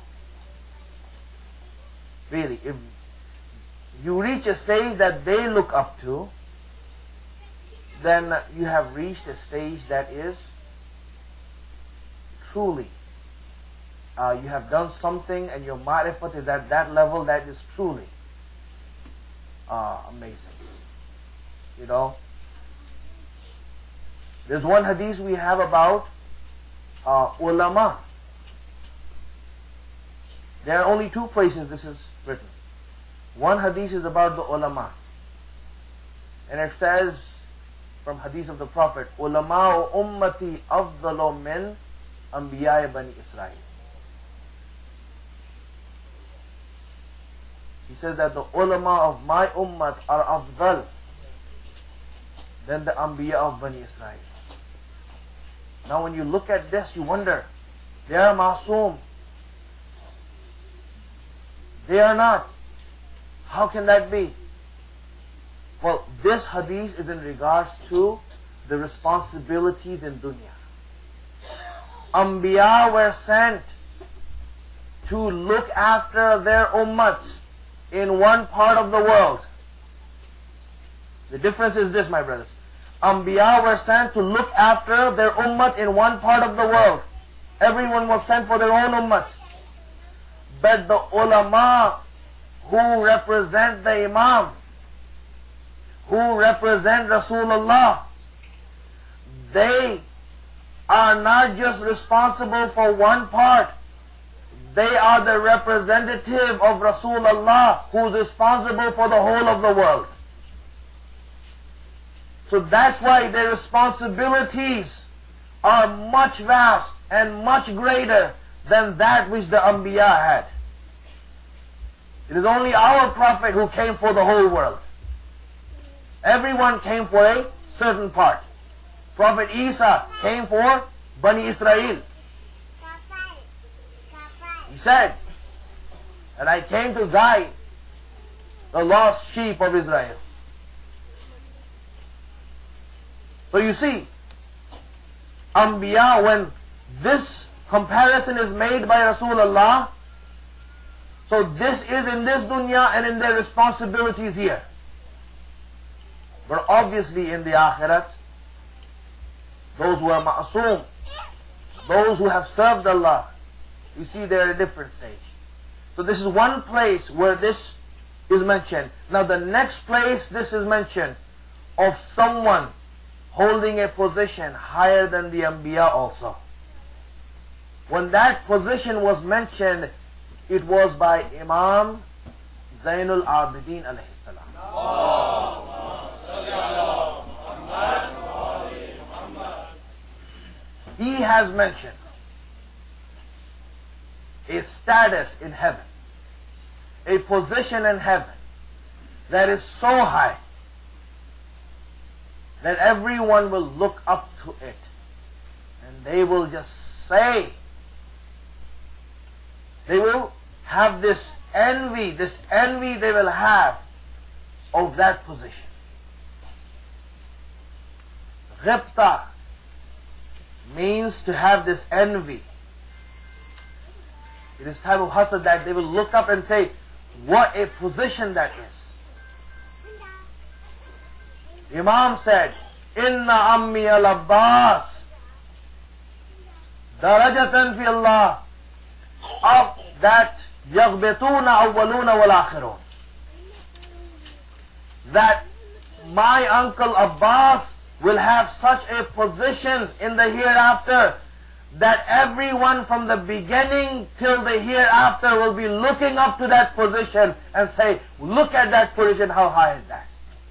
really, if you reach a stage that they look up to, then you have reached a stage that is truly, you have done something and your ma'rifat is at that level that is truly amazing. You know, there's one hadith we have about ulama. There are only two places this is written. One hadith is about the ulama, and it says from hadith of the Prophet, ulama ummati afdalu min anbiya bani Israel. He says that the ulama of my ummat are afdal than the anbiya of Bani Israel. Now when you look at this, you wonder, they are masoom. They are not. How can that be? Well, this hadith is in regards to the responsibilities in dunya. Anbiya were sent to look after their ummats in one part of the world. The difference is this, my brothers. Anbiya were sent to look after their ummat in one part of the world. Everyone was sent for their own ummat. But the ulama who represent the Imam, who represent Rasulullah, they are not just responsible for one part. They are the representative of Rasulullah, who is responsible for the whole of the world. So that's why their responsibilities are much vast and much greater than that which the Anbiya had. It is only our Prophet who came for the whole world. Everyone came for a certain part. Prophet Isa came for Bani Israel. He said that I came to guide the lost sheep of Israel. So you see, Anbiya, when this comparison is made by Rasulullah, so this is in this dunya and in their responsibilities here. But obviously in the akhirat, those who are ma'asum, those who have served Allah, you see they're at a different stage. So this is one place where this is mentioned. Now the next place this is mentioned of someone holding a position higher than the Anbiya also. When that position was mentioned, it was by Imam Zainul Abidin alayhi salam. He has mentioned a status in heaven, a position in heaven that is so high that everyone will look up to it and they will just say, they will have this envy they will have of that position. Ghibta means to have this envy. It is type of hasad that they will look up and say, what a position that is. The Imam said, Inna ammi al-Abbas darajatan fi Allah, of that yaghbituna awwaluna wal akhirun, that my uncle Abbas will have such a position in the hereafter that everyone from the beginning till the hereafter will be looking up to that position and say, look at that position, how high is that?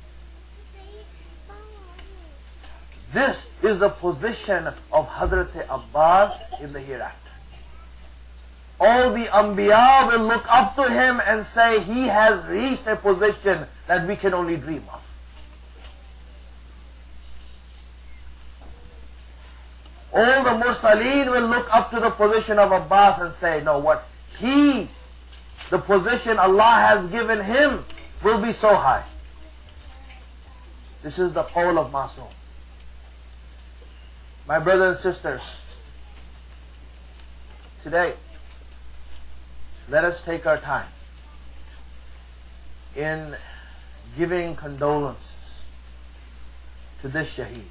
This is the position of Hazrat Abbas in the hereafter. All the Anbiya will look up to him and say, he has reached a position that we can only dream of. All the Mursaleen will look up to the position of Abbas and say, no, the position Allah has given him will be so high. This is the qawl of Masoom. My brothers and sisters, today, let us take our time in giving condolences to this shaheed.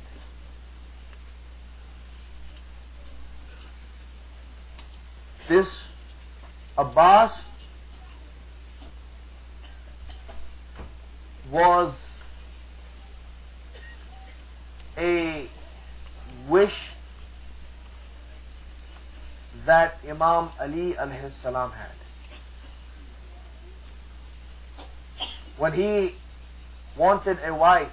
This Abbas was a wish that Imam Ali alayhi salam had. When he wanted a wife,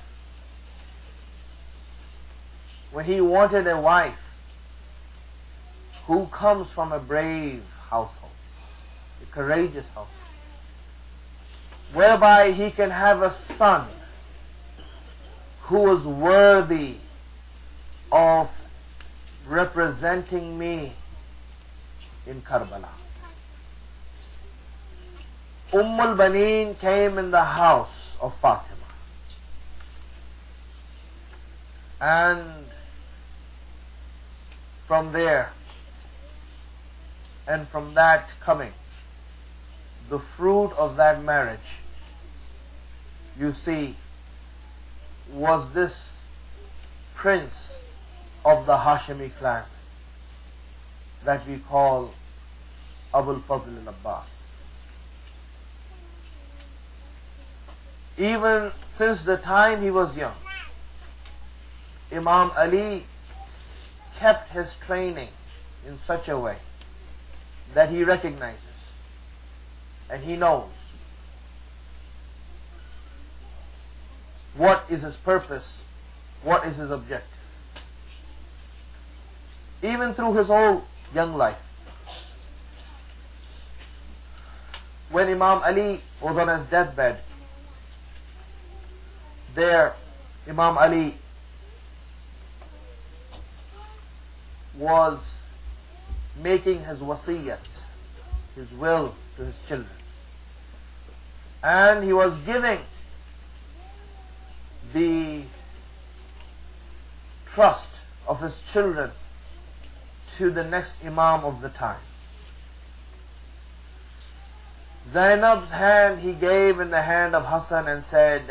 who comes from a brave household, a courageous household, whereby he can have a son who is worthy of representing me in Karbala. al-Baneen came in the house of Fatima. And from there, and from that coming, the fruit of that marriage, you see, was this prince of the Hashimi clan that we call Abul Fadl al-Abbas. Even since the time he was young, Imam Ali kept his training in such a way that he recognizes and he knows what is his purpose, what is his objective. Even through his whole young life, when Imam Ali was on his deathbed, there Imam Ali was making his wasiyat, his will to his children. And he was giving the trust of his children to the next Imam of the time. Zainab's hand he gave in the hand of Hassan and said,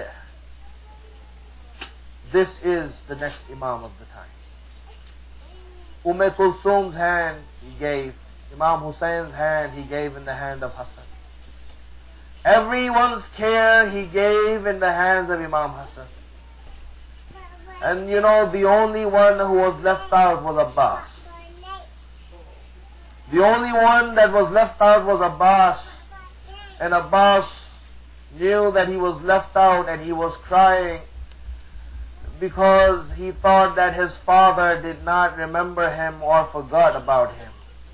this is the next Imam of the time. Kulthum's hand he gave, Imam Hussein's hand he gave in the hand of Hassan. Everyone's care he gave in the hands of Imam Hassan. And you know, the only one who was left out was Abbas. The only one that was left out was Abbas. And Abbas knew that he was left out and he was crying because he thought that his father did not remember him or forgot about him.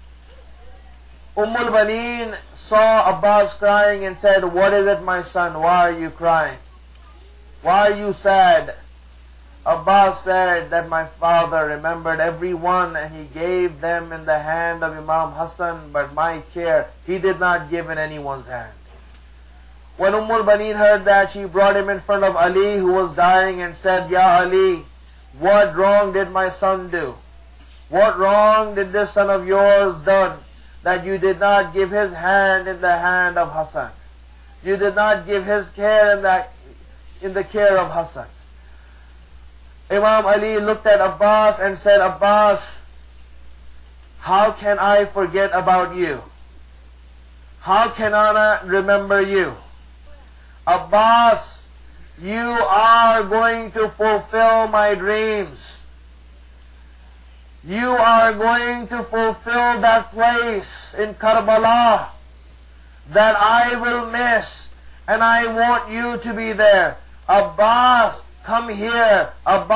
al-Baneen saw Abbas crying and said, what is it, my son? Why are you crying? Why are you sad? Abbas said that my father remembered everyone and he gave them in the hand of Imam Hassan, but my care he did not give in anyone's hand. When al-Baneen heard that, she brought him in front of Ali, who was dying, and said, Ya Ali, what wrong did my son do? What wrong did this son of yours done that you did not give his hand in the hand of Hassan? You did not give his care in the care of Hassan. Imam Ali looked at Abbas and said, Abbas, how can I forget about you? How can I not remember you? Abbas, you are going to fulfill my dreams. You are going to fulfill that place in Karbala that I will miss, and I want you to be there. Abbas, come here.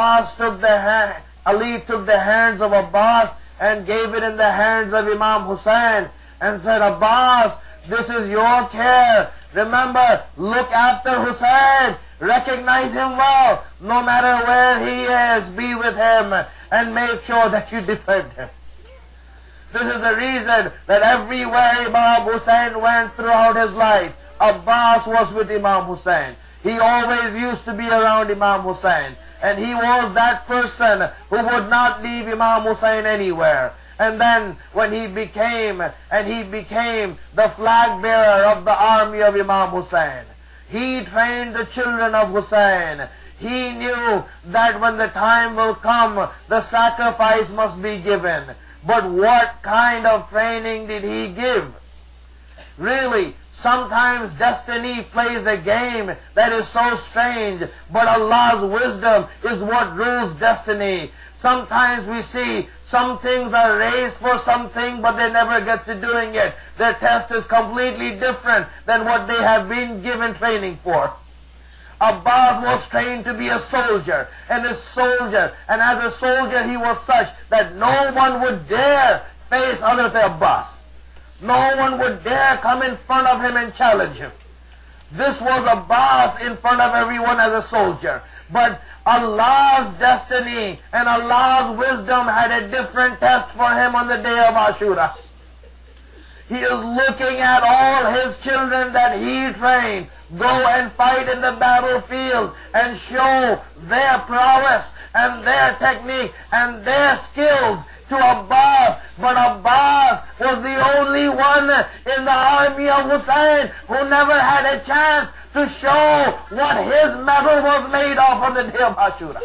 Ali took the hands of Abbas and gave it in the hands of Imam Hussein and said, Abbas, this is your care. Remember, look after Hussein. recognize him well. No matter where he is, be with him and make sure that you defend him. This is the reason that everywhere Imam Hussein went throughout his life, Abbas was with Imam Hussein. He always used to be around Imam Hussein. And he was that person who would not leave Imam Hussein anywhere. And then when he became the flag bearer of the army of Imam Hussein, he trained the children of Hussein. He knew that when the time will come, the sacrifice must be given. But what kind of training did he give? Really, sometimes destiny plays a game that is so strange, but Allah's wisdom is what rules destiny. Sometimes we see some things are raised for something, but they never get to doing it. Their test is completely different than what they have been given training for. Abbas was trained to be a soldier, and as a soldier he was such that no one would dare face Hazrat Abbas. No one would dare come in front of him and challenge him. This was Abbas in front of everyone as a soldier. But Allah's destiny and Allah's wisdom had a different test for him on the day of Ashura. He is looking at all his children that he trained go and fight in the battlefield and show their prowess and their technique and their skills to Abbas. But Abbas was the only one in the army of Hussein who never had a chance to show what his medal was made of on the day of Ashura.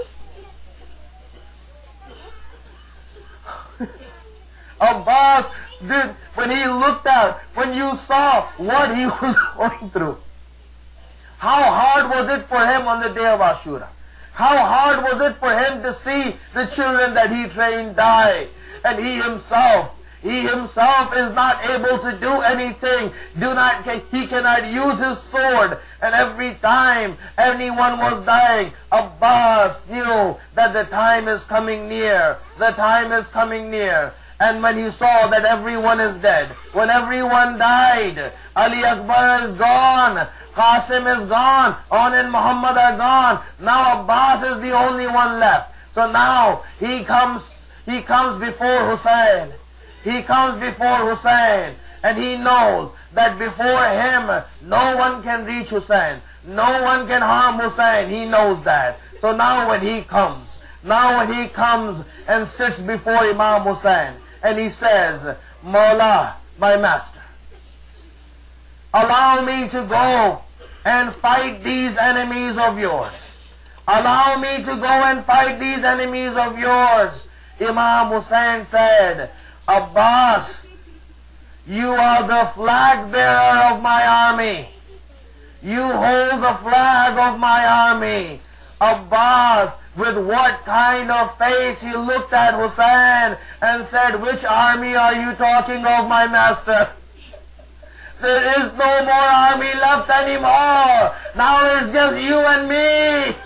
Abbas did, when he looked out, when you saw what he was going through, how hard was it for him on the day of Ashura? How hard was it for him to see the children that he trained die? And he himself is not able to do anything. He cannot use his sword. And every time anyone was dying, Abbas knew that the time is coming near. The time is coming near. And when he saw that everyone is dead, when everyone died, Ali Akbar is gone, Qasim is gone, On and Muhammad are gone. Now Abbas is the only one left. So now he comes before Hussein. He comes before Hussein, and he knows that before him no one can reach Hussein. No one can harm Hussein. He knows that. So now when he comes and sits before Imam Hussein, and he says, Mawla, my master, allow me to go and fight these enemies of yours. Allow me to go and fight these enemies of yours. Imam Hussein said, Abbas, you are the flag bearer of my army. You hold the flag of my army. Abbas, with what kind of face he looked at Hussein and said, which army are you talking of, my master? There is no more army left anymore. Now it's just you and me.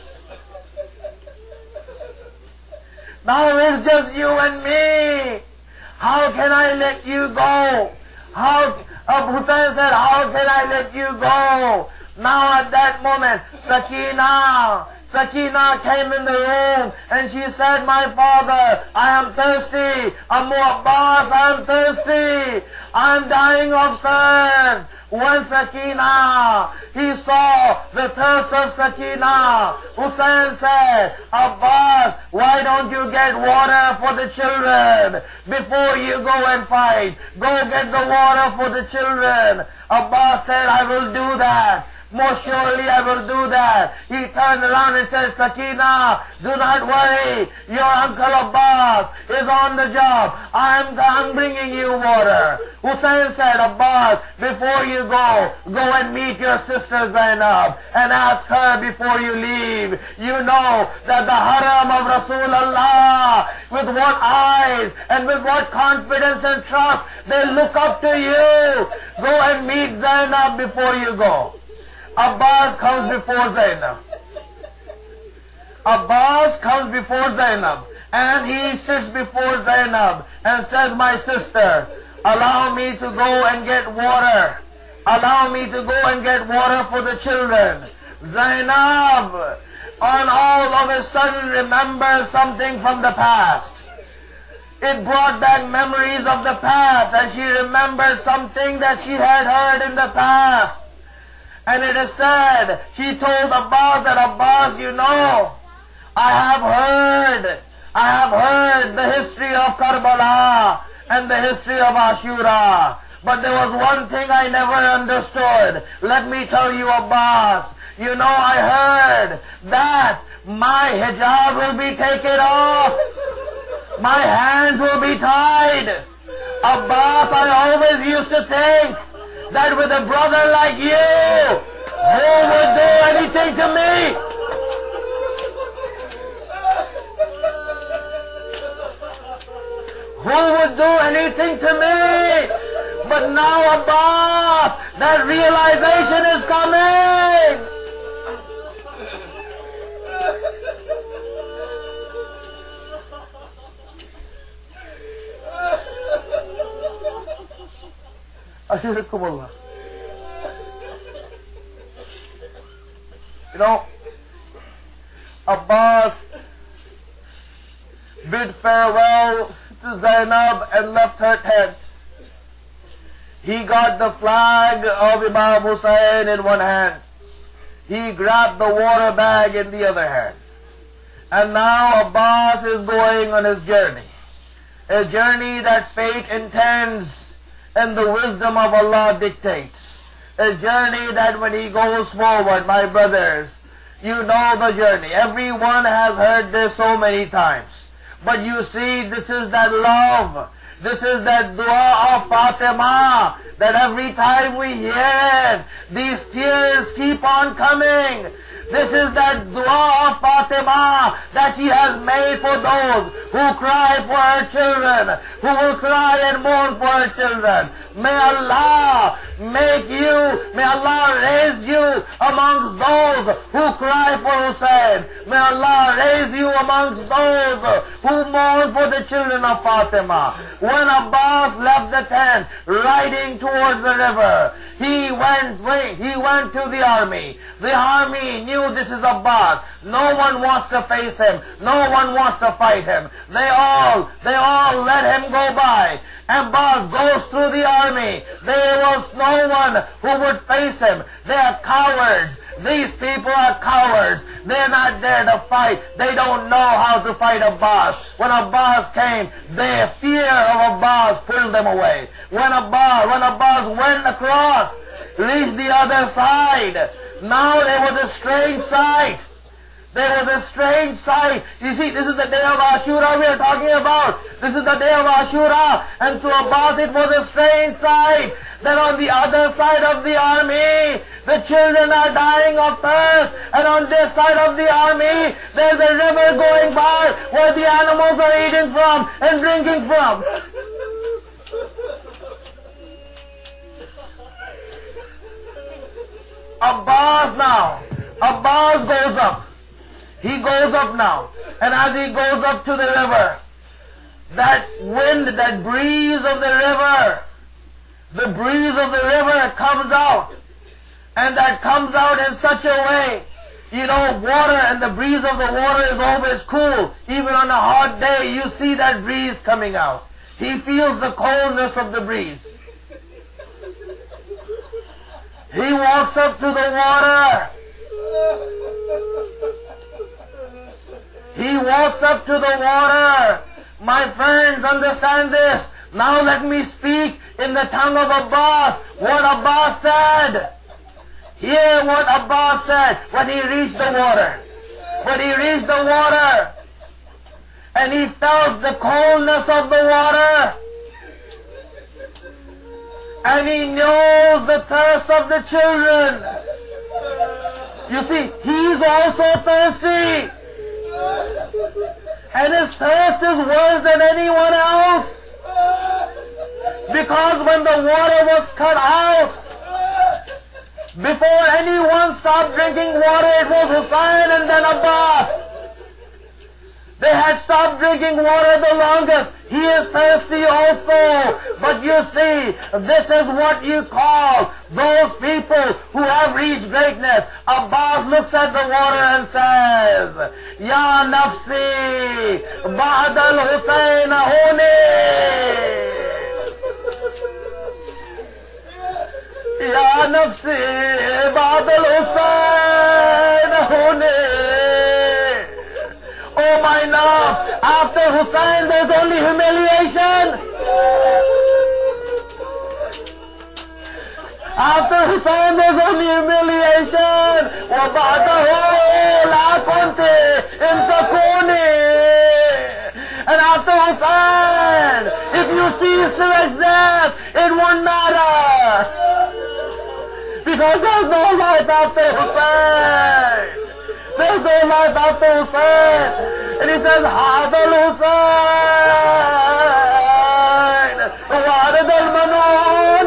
Now it's just you and me. How can I let you go? Hussein said, how can I let you go? Now at that moment, Sakina came in the room and she said, my father, I am thirsty. Ammu Abbas, I am thirsty. I am dying of thirst. When Sakina, he saw the thirst of Sakina, Hussein said, Abbas, why don't you get water for the children before you go and fight? Go get the water for the children. Abbas said, I will do that. Most surely I will do that. He turned around and said, Sakina, do not worry. Your uncle Abbas is on the job. I'm bringing you water. Hussein said, Abbas, before you go and meet your sister Zainab and ask her before you leave. You know that the haram of Rasulullah, with what eyes and with what confidence and trust they look up to you. Go and meet Zainab before you go. Abbas comes before Zainab. Abbas comes before Zainab and he sits before Zainab and says, my sister, allow me to go and get water. Allow me to go and get water for the children. Zainab on all of a sudden remembers something from the past. It brought back memories of the past, and she remembered something that she had heard in the past. And it is said, she told Abbas that, Abbas, you know, I have heard the history of Karbala and the history of Ashura. But there was one thing I never understood. Let me tell you, Abbas, you know, I heard that my hijab will be taken off. My hands will be tied. Abbas, I always used to think that with a brother like you, who would do anything to me? Who would do anything to me? But now, Abbas, that realization is coming. Ashirakumullah. You know, Abbas bid farewell to Zainab and left her tent. He got the flag of Imam Hussein in one hand. He grabbed the water bag in the other hand. And now Abbas is going on his journey. A journey that fate intends and the wisdom of Allah dictates. A journey that when he goes forward, my brothers, you know the journey. Everyone has heard this so many times. But you see, this is that love. This is that dua of Fatima, that every time we hear it, these tears keep on coming. This is that dua of Fatima that she has made for those who cry for her children, who will cry and mourn for her children. May Allah may Allah raise you amongst those who cry for Hussein. May Allah raise you amongst those who mourn for the children of Fatima. When Abbas left the tent, riding towards the river, he went to the army. The army knew this is Abbas. No one wants to face him. No one wants to fight him. They all let him go by. Abbas goes through the army. There was no one who would face him. They are cowards. These people are cowards. They're not there to fight. They don't know how to fight Abbas. When Abbas came, the fear of Abbas pulled them away. When Abbas went across, reached the other side, now there was a strange sight. There was a strange sight. You see, this is the day of Ashura we are talking about. This is the day of Ashura. And to Abbas it was a strange sight. That on the other side of the army, the children are dying of thirst. And on this side of the army, there's a river going by where the animals are eating from and drinking from. Abbas goes up. He goes up now. And as he goes up to the river, that wind, that breeze of the river, the breeze of the river comes out. And that comes out in such a way, you know, water and the breeze of the water is always cool. Even on a hot day, you see that breeze coming out. He feels the coldness of the breeze. He walks up to the water. He walks up to the water. My friends, understand this. Now let me speak in the tongue of Abbas. What Abbas said. Hear what Abbas said when he reached the water. When he reached the water and he felt the coldness of the water. And he knows the thirst of the children. You see, he's also thirsty. And his thirst is worse than anyone else. Because when the water was cut out, before anyone stopped drinking water, it was Hussein and then Abbas. They had stopped drinking water the longest. He is thirsty also. But you see, this is what you call those people who have reached greatness. Abbas looks at the water and says, Ya nafsi, ba'd al-Husayn huni. Ya nafsi, ba'd al-Husayn huni. Oh my nafs, after Hussein there's only humiliation. After Hussein there's only humiliation. وَبَعْدَهُ لَا كُنْتِ إِن تَكُونِي. And after Hussein, if you cease to exist, it won't matter. Because there's no life after Hussein. There's no life after Hussein. And he says, هذا الحسين وارد المنون.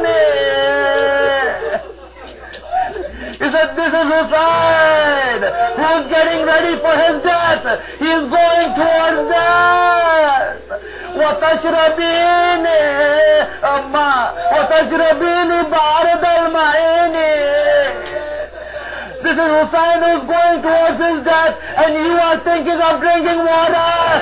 He said, this is Hussein who is getting ready for his death. He is going towards death. وتشربيني أما وتشربيني بارد المعين. This is Hussein who is going towards his death, and you are thinking of drinking water.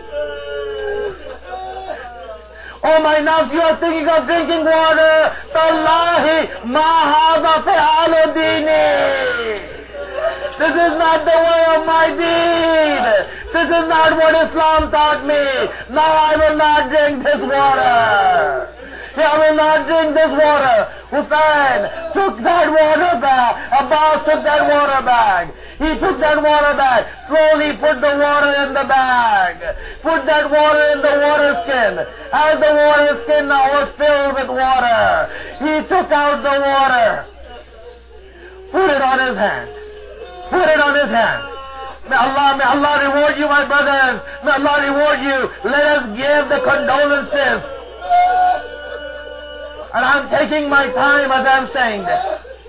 Oh my nafs, you are thinking of drinking water. Tallahi ma hadha fi'alu dini. This is not the way of my deed. This is not what Islam taught me. Now I will not drink this water. I will not drink this water. Hussein took that water bag. Abbas took that water bag. He took that water bag. Slowly put the water in the bag. Put that water in the water skin. As the water skin now was filled with water, he took out the water. Put it on his hand. Put it on his hand. May Allah reward you, my brothers. May Allah reward you. Let us give the condolences. And I'm taking my time as I'm saying this.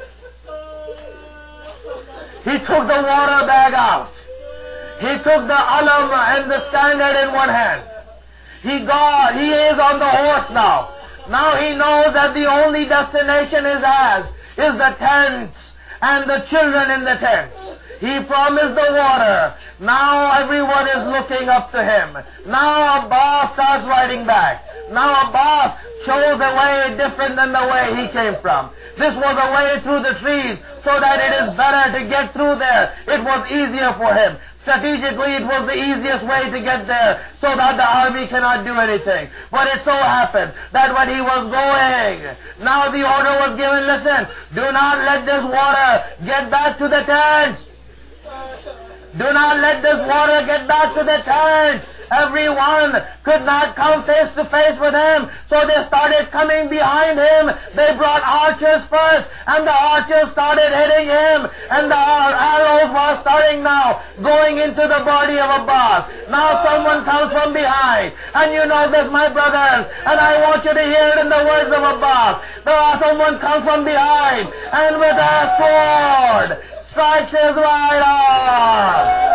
He took the water bag out. He took the alam and the standard in one hand. He is on the horse now. Now he knows that the only destination is the tents and the children in the tents. He promised the water. Now everyone is looking up to him. Now Abbas starts riding back. Now Abbas chose a way different than the way he came from. This was a way through the trees so that it is better to get through there. It was easier for him. Strategically, it was the easiest way to get there so that the army cannot do anything. But it so happened that when he was going, now the order was given, listen, do not let this water get back to the tents. Do not let this water get back to the tents. Everyone could not come face to face with him, so they started coming behind him. They brought archers first, and the archers started hitting him, and the arrows were starting now going into the body of Abbas. Now someone comes from behind, and you know this, my brothers, and I want you to hear it in the words of Abbas. Someone comes from behind, and with a sword strikes his right arm.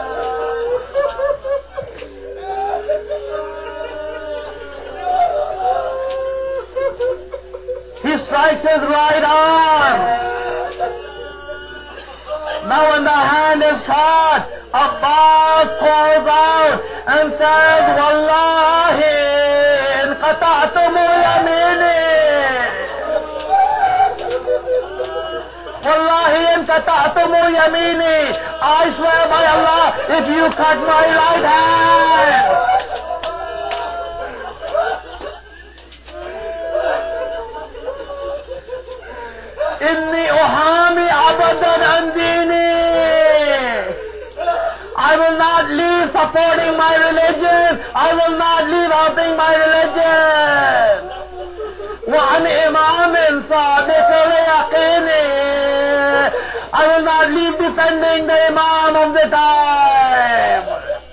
He strikes his right arm. Now when the hand is cut, Abbas calls out and says, Wallahi, in qata'tumu yamini. Wallahi, in qata'tumu yamini. I swear by Allah, if you cut my right hand. Inni uhami abadan an dini. I will not leave supporting my religion. I will not leave helping my religion. وعن إمام صادق ويقيني. I will not leave defending the Imam of the time.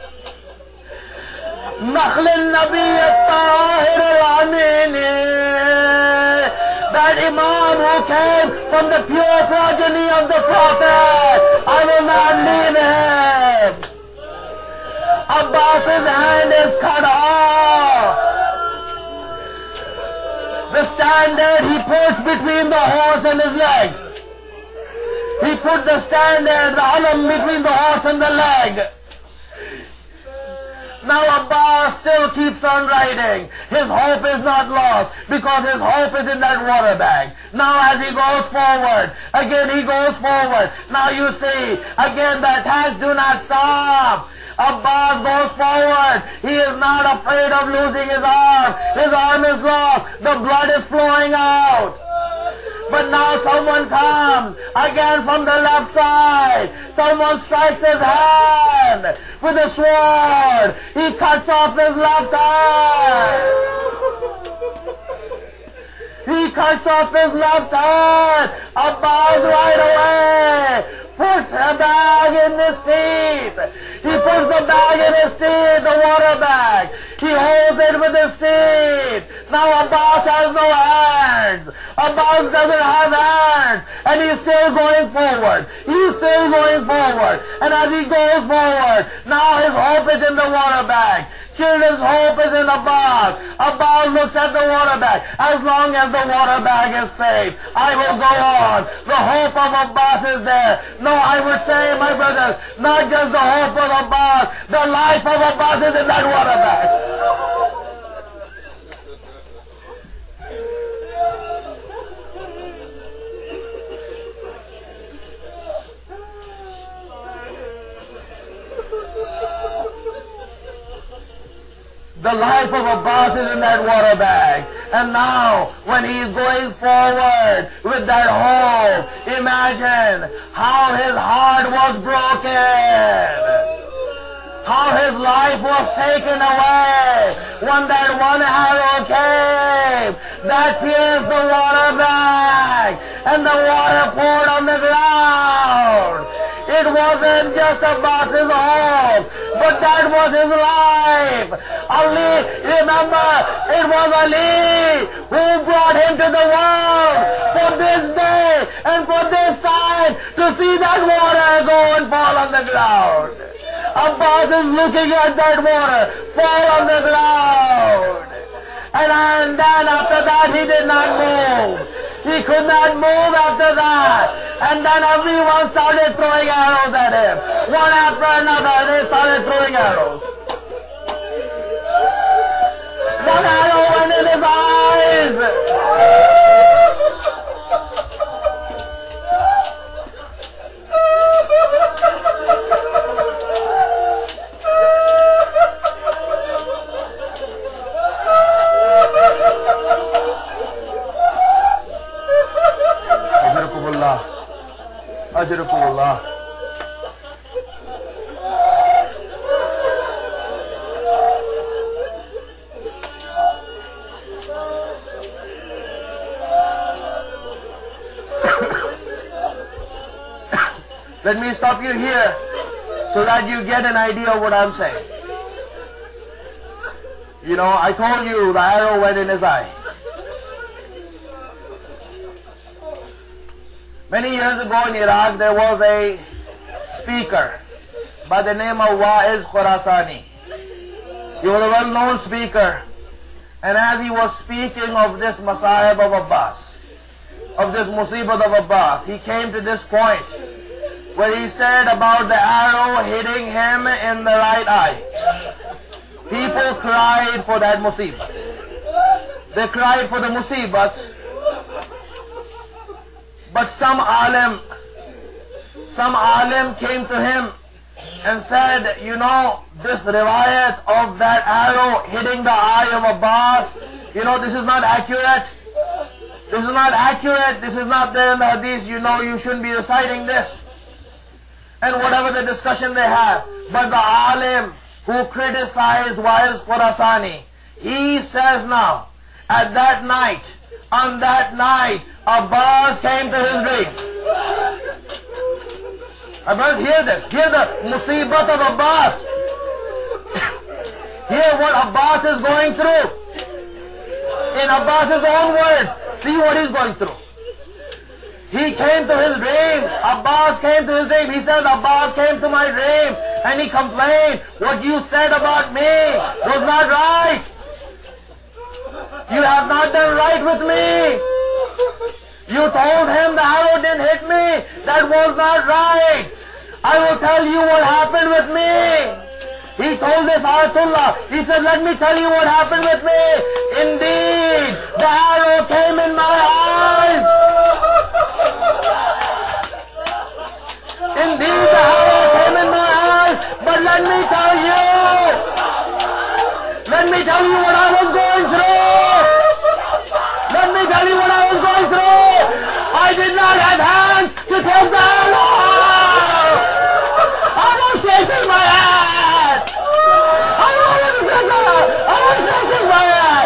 نخل النبي الطاهر الأمين. That Imam who came from the pure progeny of the Prophet, I will not leave him. Abbas his hand is cut off. The standard he puts between the horse and his leg. He put the standard, the alam, between the horse and the leg. Now Abbas still keeps on riding. His hope is not lost because his hope is in that water bag. Now as he goes forward, again he goes forward. Now you see, again the attacks do not stop. Abbas goes forward. He is not afraid of losing his arm. His arm is lost. The blood is flowing out. But now someone comes, again from the left side. Someone strikes his hand with a sword. He cuts off his left hand. He cuts off his left hand. Abbas right away puts a bag in his teeth. He puts the bag in his teeth, the water bag. He holds it with his teeth. Now Abbas has no hands. Abbas doesn't have hands. And he's still going forward. He's still going forward. And as he goes forward, now his hope is in the water bag. Children's hope is in Abbas. Abbas looks at the water bag. As long as the water bag is safe, I will go on. The hope of Abbas is there. No, I would say, my brothers, not just the hope of Abbas, the life of Abbas is in that water bag. The life of Abbas is in that water bag. And now, when he is going forward with that hope, imagine how his heart was broken. How his life was taken away when that one arrow came that pierced the water bag and the water poured on the ground. It wasn't just Abbas's hope, but that was his life. Ali, remember, it was Ali who brought him to the world for this day and for this time to see that water go and fall on the ground. Abbas is looking at that water fall on the ground. And then after that he did not move. He could not move after that. And then everyone started throwing arrows at him. One after another, they started throwing arrows. One arrow went in his eyes. Ajrakumullah. Let me stop you here so that you get an idea of what I'm saying. You know, I told you the arrow went in his eye. Many years ago in Iraq, there was a speaker by the name of Wa'iz Khurasani. He was a well-known speaker. And as he was speaking of this Masa'ib of Abbas, of this Musibat of Abbas, he came to this point where he said about the arrow hitting him in the right eye. People cried for that Musibat. They cried for the Musibat. But some alim came to him and said, you know, this riwayat of that arrow hitting the eye of Abbas, you know, this is not accurate. This is not accurate. This is not there in the hadith. You know, you shouldn't be reciting this. And whatever the discussion they have. But the alim who criticized Wa'iz Khurasani, he says now, at that night, on that night, Abbas came to his dream. Abbas, hear this. Hear the musibat of Abbas. Hear what Abbas is going through. In Abbas's own words, see what he's going through. He came to his dream. Abbas came to his dream. He says, Abbas came to my dream. and he complained, what you said about me was not right. You have not done right with me. You told him the arrow didn't hit me. That was not right. I will tell you what happened with me. He told this Ayatullah, he said, let me tell you what happened with me. Indeed, the arrow came in my eyes. Indeed, the arrow came in my eyes. But let me tell you what I was going through. Let me tell you what I was going through. I did not have hands to take the arrow. I was shaking my head. I was shaking my head.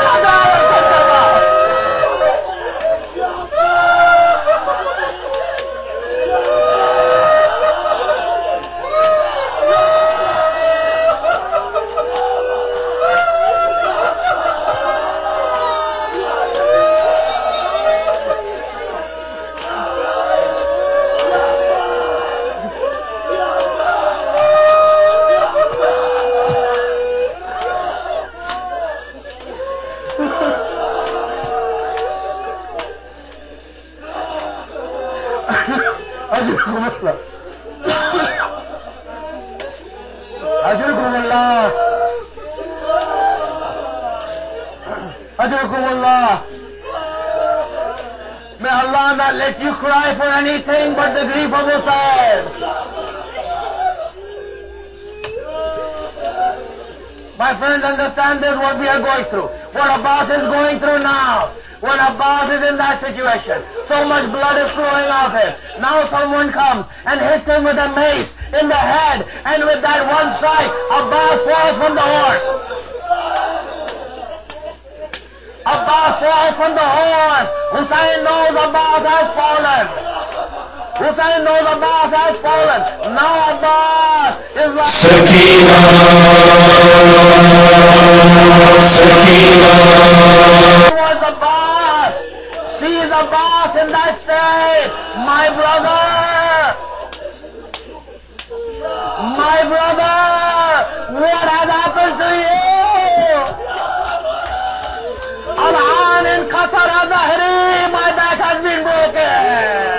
May Allah not let you cry for anything but the grief of Husayn. My friends, understand this, what we are going through. What Abbas is going through now. When Abbas is in that situation, so much blood is flowing out of him. Now someone comes and hits him with a mace in the head, and with that one strike, Abbas falls from the horse. Abbas falls from the horse. Husayn knows Abbas has fallen. Husayn knows Abbas has fallen. Now Abbas is like... Sakina, Sakina. Towards Abbas. Sees Abbas in that state. My brother. My brother. What has happened to you? Alhan in Qasara Zahri, my back has been broken.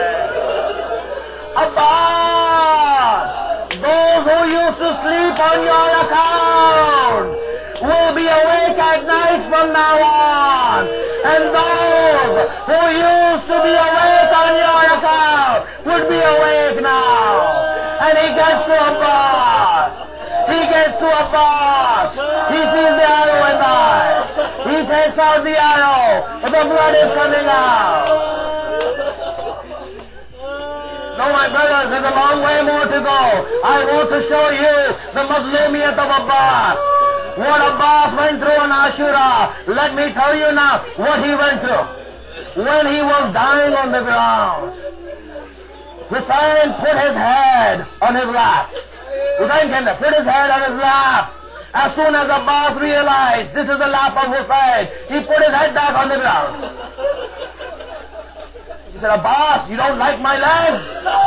Abbas, those who used to sleep on your account will be awake at night from now on. And those who used to be awake on your account would be awake now. And he gets to Abbas. He gets to Abbas. He sees the arrow in the eye. He takes out the arrow. But the blood is coming out. No, my brothers, there's a long way more to go. I want to show you the Mazlumiyat of Abbas. What Abbas went through on Ashura. Let me tell you now what he went through. When he was dying on the ground, Husayn put his head on his lap. Husayn came there, put his head on his lap. As soon as Abbas realized this is the lap of Husayn, he put his head back on the ground. He said, Abbas, you don't like my legs?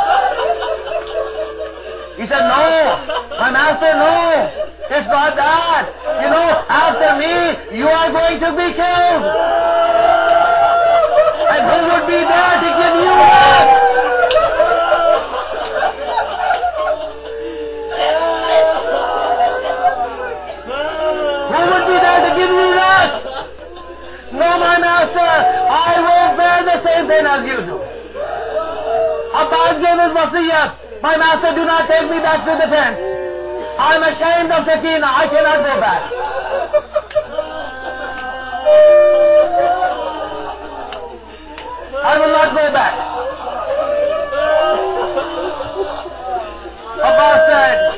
He said, no, my master, no. It's not that. You know, after me, you are going to be killed. And who would be there to give you rest? Who would be there to give you rest? No, my master, I will bear the same pain as you do. Abbas gave his wasiyat. My master, do not take me back to the tents. I am ashamed of Sakina. I cannot go back. I will not go back. Abbas said,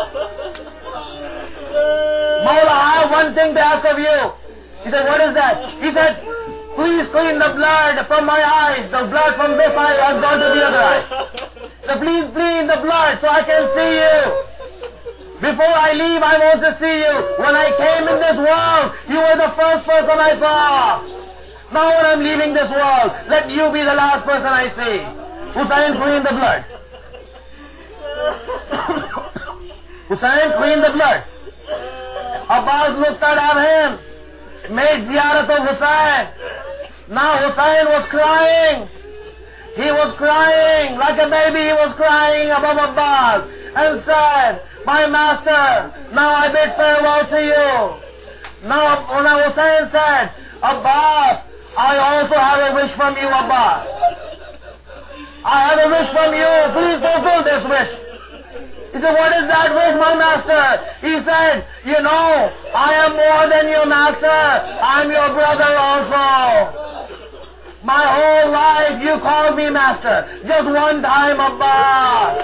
Mawla, I have one thing to ask of you. He said, what is that? He said, please clean the blood from my eyes. The blood from this eye has gone to the other eye. So please clean the blood so I can see you. Before I leave, I want to see you. When I came in this world, you were the first person I saw. Now when I'm leaving this world, let you be the last person I see. Husayn cleaned the blood. Hussain, clean the blood. Abbas looked at him, made ziyarat of Hussain. Now Hussain was crying. He was crying like a baby. He was crying above Abbas and said, my master, now I bid farewell to you. Now Hussain said, Abbas, I also have a wish from you, Abbas. I have a wish from you. Please fulfill this wish. He said, what is that wish, my master? He said, you know, I am more than your master. I'm your brother also. My whole life you called me master. Just one time, Abbas.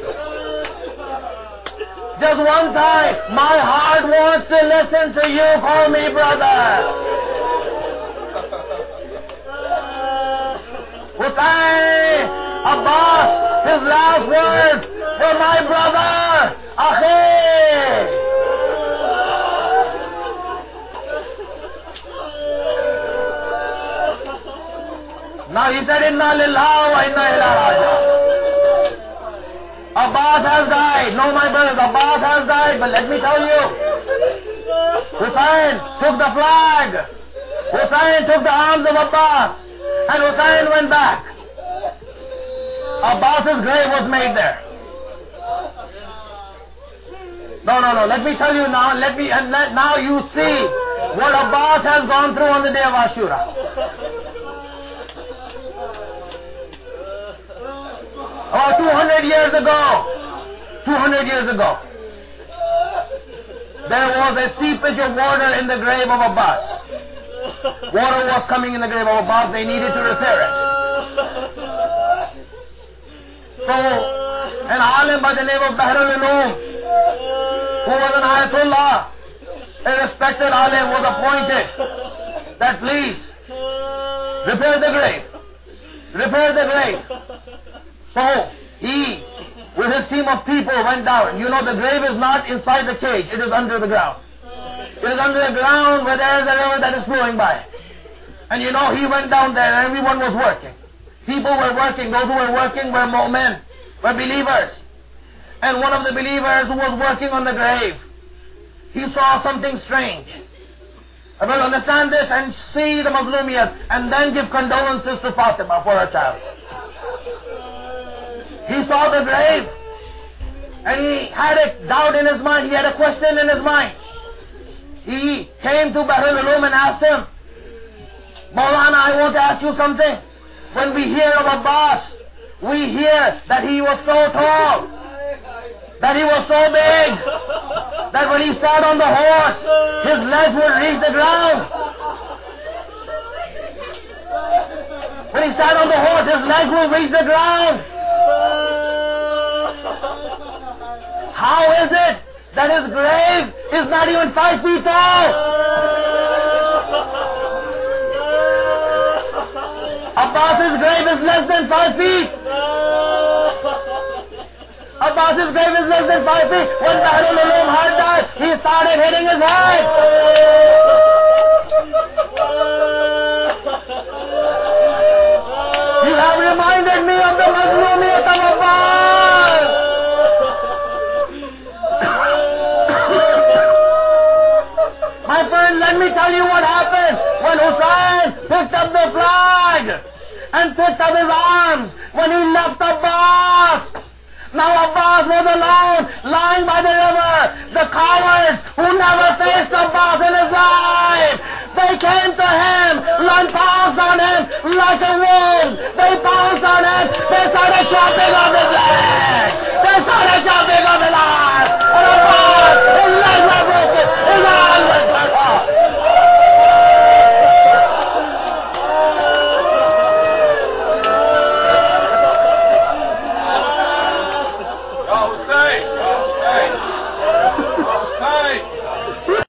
Just one time. My heart wants to listen to you call me brother. Hussain, Abbas, his last words were my brother, Akhi. Now he said, Inna lillahi wa inna ilaihi raji'un. Abbas has died. No, my brothers, Abbas has died. But let me tell you, Hussain took the flag. Hussain took the arms of Abbas. And Hussain went back. Abbas's grave was made there. No. Let me tell you now. Now you see what Abbas has gone through on the day of Ashura. About 200 years ago, there was a seepage of water in the grave of Abbas. Water was coming in the grave of Abbas. They needed to repair it. So, an alim by the name of Bahr al-Ulum, who was an Ayatollah, a respected alim, was appointed that please repair the grave. Repair the grave. So, he, with his team of people, went down. You know, the grave is not inside the cage. It is under the ground. It is under the ground where there is a river that is flowing by. And you know, he went down there and everyone was working. People were working. Those who were working were mu'min, were believers. And one of the believers who was working on the grave, he saw something strange. I will understand this and see the Mazlumiyat and then give condolences to Fatima for her child. He saw the grave and he had a doubt in his mind. He had a question in his mind. He came to Bahr al-Ulum and asked him, Maulana, I want to ask you something. When we hear of Abbas, we hear that he was so tall, that he was so big, that when he sat on the horse, his legs would reach the ground. When he sat on the horse, his legs would reach the ground. How is it that his grave is not even 5 feet tall? Abbas's grave is less than 5 feet. Abbas's grave is less than 5 feet. When Bahr al-Ulum heard that, he started hitting his head. You have reminded me of the Mazlumiyat of Abbas. My friend, let me tell you what happened when Hussain picked up the flag and picked up his arms when he left Abbas. Now Abbas was alone, lying by the river. The cowards who never faced Abbas in his life, they came to him, pounced on him like a wolf. They pounced on him. They started chopping off his leg. They started chopping off his arm. And Abbas, his legs were broken. His arms were cut off. Ya Hussein! Ya Hussein! Ya Hussein!